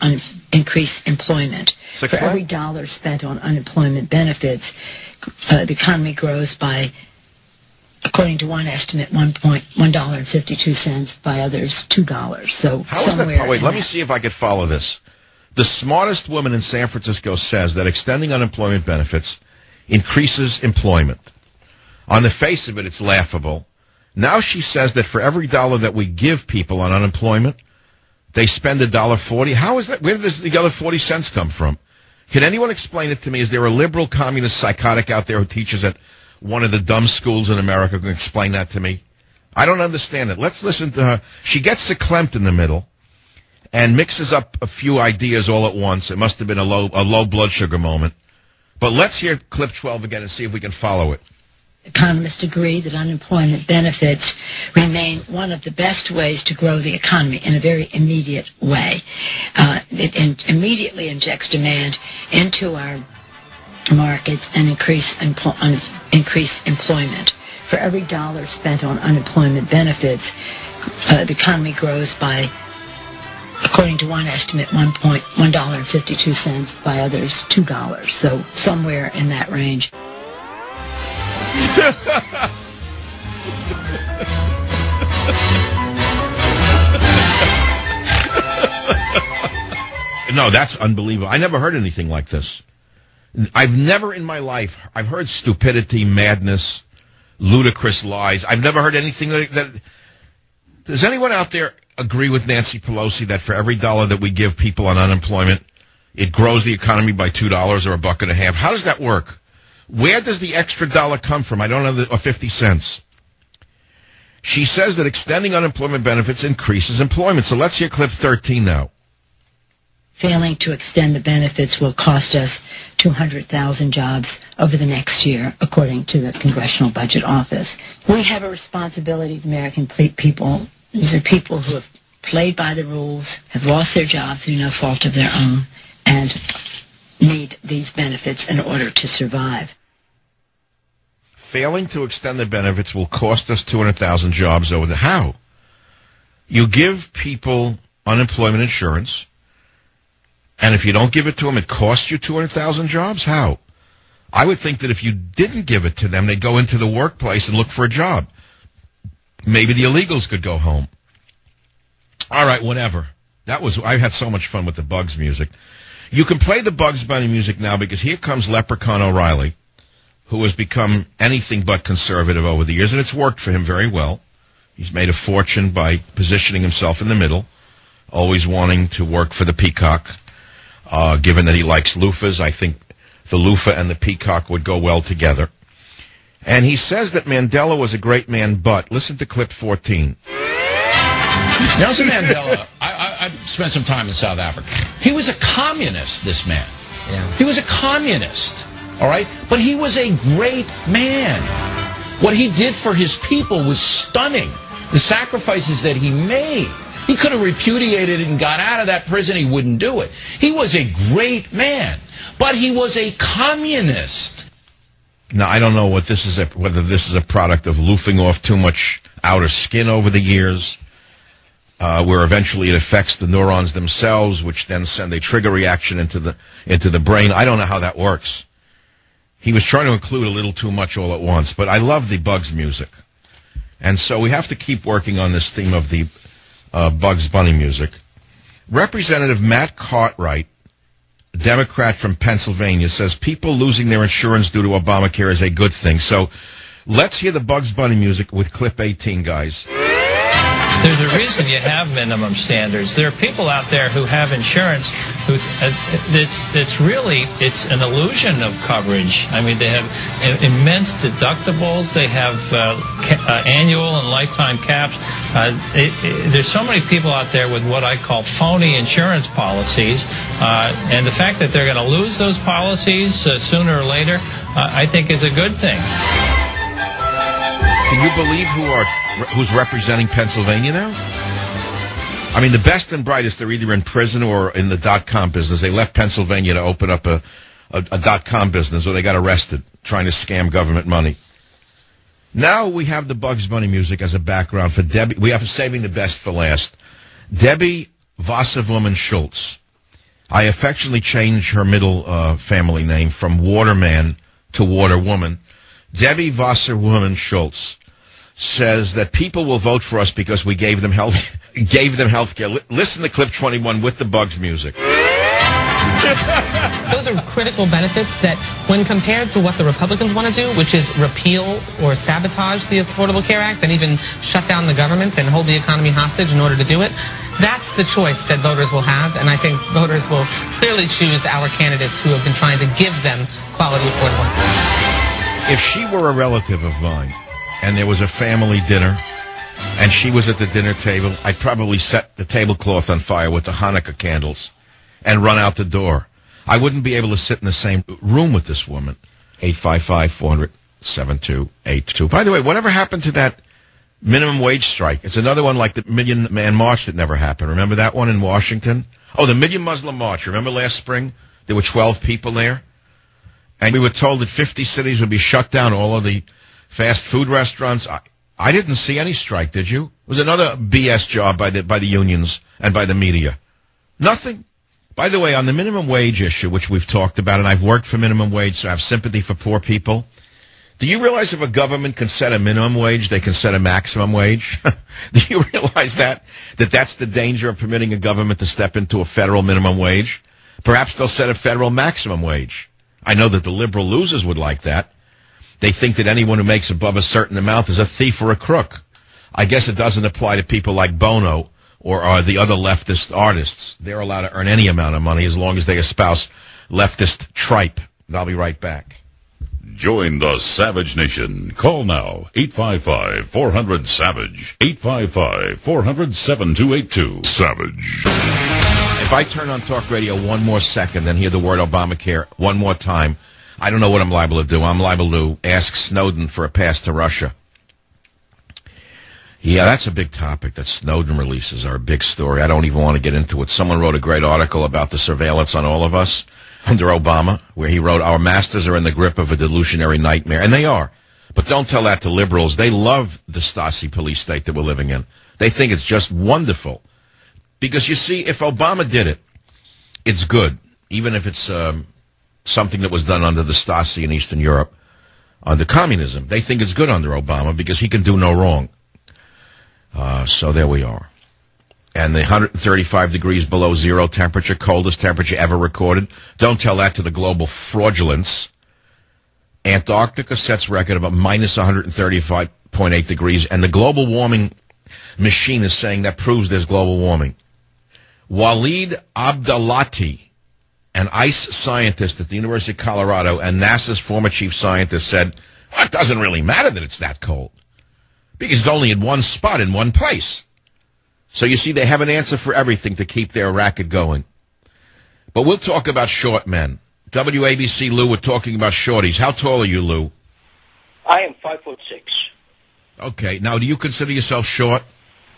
employment. So for every dollar spent on unemployment benefits, the economy grows by, according to one estimate, $1.52, by others $2. So how is that? Wait, let me see if I could follow this. The smartest woman in San Francisco says that extending unemployment benefits increases employment. On the face of it, it's laughable. Now she says that for every dollar that we give people on unemployment, they spend $1.40. How is that? Where does the other 40 cents come from? Can anyone explain it to me? Is there a liberal communist psychotic out there who teaches at one of the dumb schools in America who can explain that to me? I don't understand it. Let's listen to her. She gets verklempt in the middle and mixes up a few ideas all at once. It must have been a low blood sugar moment. But let's hear clip 12 again and see if we can follow it. Economists agree that unemployment benefits remain one of the best ways to grow the economy in a very immediate way. It immediately injects demand into our markets and increase employment. For every dollar spent on unemployment benefits, the economy grows by, according to one estimate, $1.52, by others $2. So somewhere in that range. No, that's unbelievable. I never heard anything like this. I've never in my life, I've heard stupidity, madness, ludicrous lies. I've never heard anything that. Does anyone out there agree with Nancy Pelosi that for every dollar that we give people on unemployment, it grows the economy by $2 or $1.50? How does that work? Where does the extra dollar come from? I don't know, or 50 cents. She says that extending unemployment benefits increases employment. So let's hear clip 13 now. Failing to extend the benefits will cost us 200,000 jobs over the next year, according to the Congressional Budget Office. We have a responsibility to the American people. These are people who have played by the rules, have lost their jobs through no fault of their own, and need these benefits in order to survive. Failing to extend the benefits will cost us 200,000 jobs over the... How? You give people unemployment insurance, and if you don't give it to them, it costs you 200,000 jobs? How? I would think that if you didn't give it to them, they'd go into the workplace and look for a job. Maybe the illegals could go home. All right, whatever. I had so much fun with the Bugs music. You can play the Bugs Bunny music now because here comes Leprechaun O'Reilly, who has become anything but conservative over the years, and it's worked for him very well. He's made a fortune by positioning himself in the middle, always wanting to work for the peacock. Given that he likes loofahs, I think the loofah and the peacock would go well together. And he says that Mandela was a great man, but listen to clip 14. Nelson Mandela, I spent some time in South Africa. He was a communist, this man. Yeah. He was a communist, all right? But he was a great man. What he did for his people was stunning. The sacrifices that he made. He could have repudiated it and got out of that prison. He wouldn't do it. He was a great man, but he was a communist. Now, I don't know what this is, whether this is a product of loofing off too much outer skin over the years, where eventually it affects the neurons themselves, which then send a trigger reaction into the brain. I don't know how that works. He was trying to include a little too much all at once, but I love the Bugs music. And so we have to keep working on this theme of the Bugs Bunny music. Representative Matt Cartwright, Democrat from Pennsylvania, says people losing their insurance due to Obamacare is a good thing. So let's hear the Bugs Bunny music with clip 18, guys. There's a reason you have minimum standards. There are people out there who have insurance who it's an illusion of coverage. I mean, they have immense deductibles. They have annual and lifetime caps. There's so many people out there with what I call phony insurance policies, and the fact that they're going to lose those policies sooner or later, I think is a good thing. Can you believe who's representing Pennsylvania now? I mean, the best and brightest are either in prison or in the .com business. They left Pennsylvania to open up a .com business, or they got arrested trying to scam government money. Now we have the Bugs Bunny music as a background for Debbie. We have saving the best for last. Debbie Wasserwoman Schultz. I affectionately changed her middle family name from Waterman to Waterwoman. Debbie Wasserwoman Schultz says that people will vote for us because we gave them health care. Listen to clip 21 with the Bugs music. Those are critical benefits that, when compared to what the Republicans want to do, which is repeal or sabotage the Affordable Care Act and even shut down the government and hold the economy hostage in order to do it, that's the choice that voters will have, and I think voters will clearly choose our candidates who have been trying to give them quality affordable care. If she were a relative of mine, and there was a family dinner, and she was at the dinner table, I'd probably set the tablecloth on fire with the Hanukkah candles and run out the door. I wouldn't be able to sit in the same room with this woman. 855-400-7282. By the way, whatever happened to that minimum wage strike? It's another one like the Million Man March that never happened. Remember that one in Washington? Oh, the Million Muslim March. Remember last spring? There were 12 people there. And we were told that 50 cities would be shut down, all of the fast food restaurants. I didn't see any strike, did you? It was another BS job by the unions and by the media. Nothing. By the way, on the minimum wage issue, which we've talked about, and I've worked for minimum wage, so I have sympathy for poor people. Do you realize if a government can set a minimum wage, they can set a maximum wage? Do you realize that? That's the danger of permitting a government to step into a federal minimum wage? Perhaps they'll set a federal maximum wage. I know that the liberal losers would like that. They think that anyone who makes above a certain amount is a thief or a crook. I guess it doesn't apply to people like Bono or the other leftist artists. They're allowed to earn any amount of money as long as they espouse leftist tripe. I'll be right back. Join the Savage Nation. Call now, 855-400-SAVAGE, 855-400-7282. Savage. If I turn on talk radio one more second and hear the word Obamacare one more time, I don't know what I'm liable to do. I'm liable to ask Snowden for a pass to Russia. Yeah, that's a big topic. That Snowden releases are a big story. I don't even want to get into it. Someone wrote a great article about the surveillance on all of us under Obama, where he wrote, our masters are in the grip of a delusionary nightmare. And they are. But don't tell that to liberals. They love the Stasi police state that we're living in. They think it's just wonderful. Because, you see, if Obama did it, it's good. Even if it's something that was done under the Stasi in Eastern Europe, under communism. They think it's good under Obama because he can do no wrong. So there we are. And the 135 degrees below zero temperature, coldest temperature ever recorded. Don't tell that to the global fraudulence. Antarctica sets record of a minus 135.8 degrees, and the global warming machine is saying that proves there's global warming. Walid Abdalati, an ice scientist at the University of Colorado and NASA's former chief scientist, said, well, it doesn't really matter that it's that cold, because it's only in one spot in one place. So you see, they have an answer for everything to keep their racket going. But we'll talk about short men. WABC Lou, we're talking about shorties. How tall are you, Lou? I am 5'6". Okay. Now, do you consider yourself short?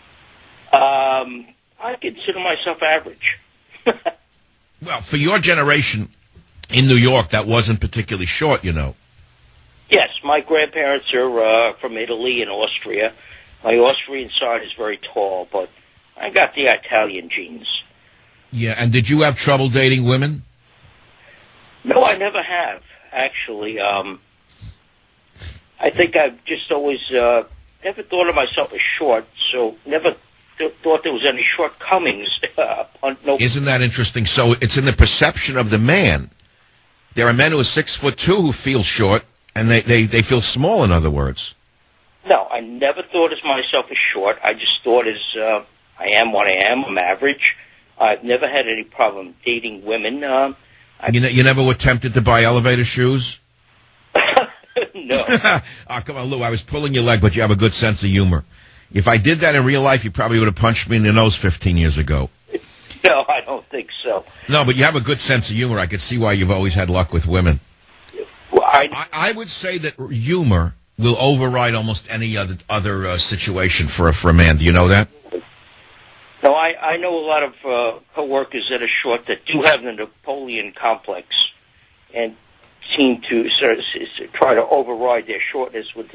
I consider myself average. Well, for your generation in New York, that wasn't particularly short, you know. Yes, my grandparents are from Italy and Austria. My Austrian side is very tall, but I got the Italian genes. Yeah, and did you have trouble dating women? No, I never have, actually. I think I've just always never thought of myself as short, so never thought there was any shortcomings. No. Isn't that interesting? So it's in the perception of the man. There are men who are 6'2" who feel short, and they feel small, in other words. No, I never thought of myself as short. I just thought as I am what I am. I'm average. I've never had any problem dating women. You never were tempted to buy elevator shoes? No. Oh, come on, Lou. I was pulling your leg, but you have a good sense of humor. If I did that in real life, you probably would have punched me in the nose 15 years ago. No, I don't think so. No, but you have a good sense of humor. I could see why you've always had luck with women. Well, I would say that humor will override almost any other situation for a man. Do you know that? No, I know a lot of co-workers that are short that do have the Napoleon complex and seem to sort of try to override their shortness with,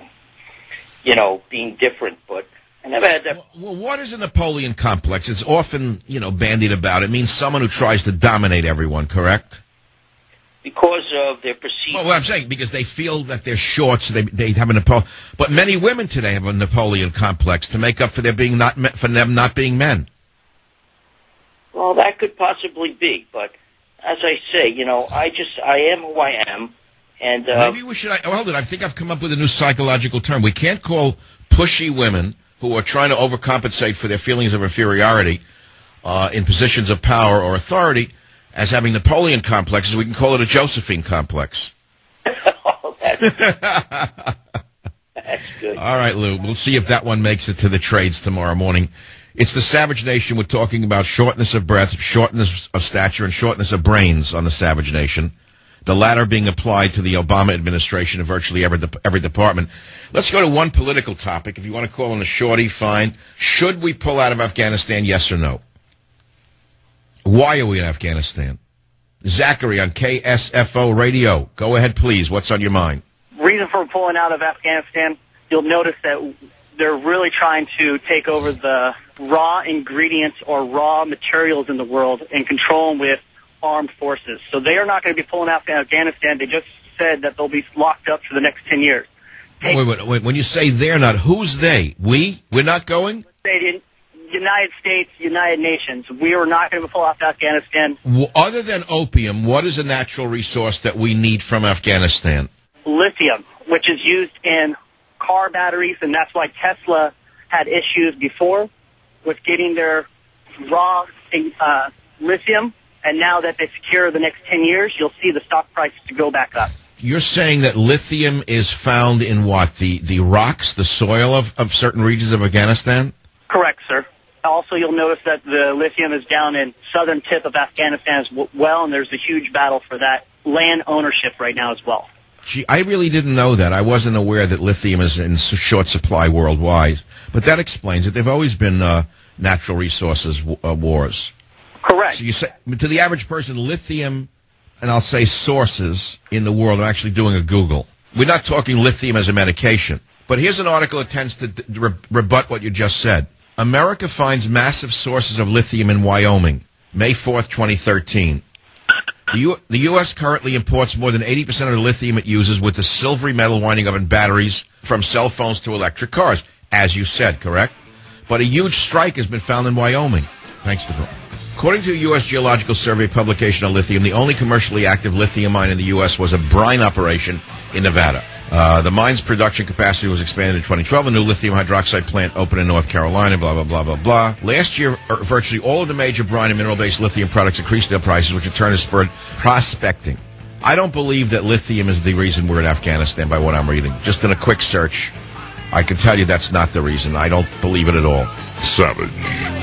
being different. But I never had that. Well, what is a Napoleon complex? It's often, bandied about. It means someone who tries to dominate everyone, correct? Because of their perceived... Well, what I'm saying, because they feel that they're short, so they have a Napoleon... But many women today have a Napoleon complex to make up for them not being men. Well, that could possibly be, but as I say, I am who I am, and... Maybe we should... Hold it, I think I've come up with a new psychological term. We can't call pushy women who are trying to overcompensate for their feelings of inferiority in positions of power or authority as having Napoleon complexes. We can call it a Josephine complex. Oh, that's good. All right, Lou. We'll see if that one makes it to the trades tomorrow morning. It's the Savage Nation. We're talking about shortness of breath, shortness of stature, and shortness of brains on the Savage Nation. The latter being applied to the Obama administration in virtually every department. Let's go to one political topic. If you want to call in a shorty, fine. Should we pull out of Afghanistan, yes or no? Why are we in Afghanistan? Zachary on KSFO Radio. Go ahead, please. What's on your mind? Reason for pulling out of Afghanistan, you'll notice that they're really trying to take over the raw ingredients or raw materials in the world and control them with armed forces. So they are not going to be pulling out of Afghanistan. They just said that they'll be locked up for the next 10 years. Wait. When you say they're not, who's they? We're not going? United States, United Nations. We are not going to pull out Afghanistan. Other than opium, what is a natural resource that we need from Afghanistan? Lithium, which is used in car batteries, and that's why Tesla had issues before with getting their raw lithium. And now that they secure the next 10 years, you'll see the stock price to go back up. You're saying that lithium is found in what? The rocks, the soil of certain regions of Afghanistan? Correct, sir. Also, you'll notice that the lithium is down in southern tip of Afghanistan as well, and there's a huge battle for that land ownership right now as well. Gee, I really didn't know that. I wasn't aware that lithium is in short supply worldwide. But that explains it. There have always been natural resources wars. Correct. So you say, to the average person, lithium, and I'll say sources in the world, I'm actually doing a Google. We're not talking lithium as a medication. But here's an article that tends to rebut what you just said. America finds massive sources of lithium in Wyoming, May 4th, 2013. The U.S. currently imports more than 80% of the lithium it uses with the silvery metal winding up in batteries from cell phones to electric cars, as you said, correct? But a huge strike has been found in Wyoming. Thanks to Bill. According to a U.S. Geological Survey publication on lithium, the only commercially active lithium mine in the U.S. was a brine operation in Nevada. The mine's production capacity was expanded in 2012. A new lithium hydroxide plant opened in North Carolina, blah, blah, blah, blah, blah. Last year, virtually all of the major brine and mineral-based lithium products increased their prices, which in turn has spurred prospecting. I don't believe that lithium is the reason we're in Afghanistan by what I'm reading. Just in a quick search, I can tell you that's not the reason. I don't believe it at all. Savage.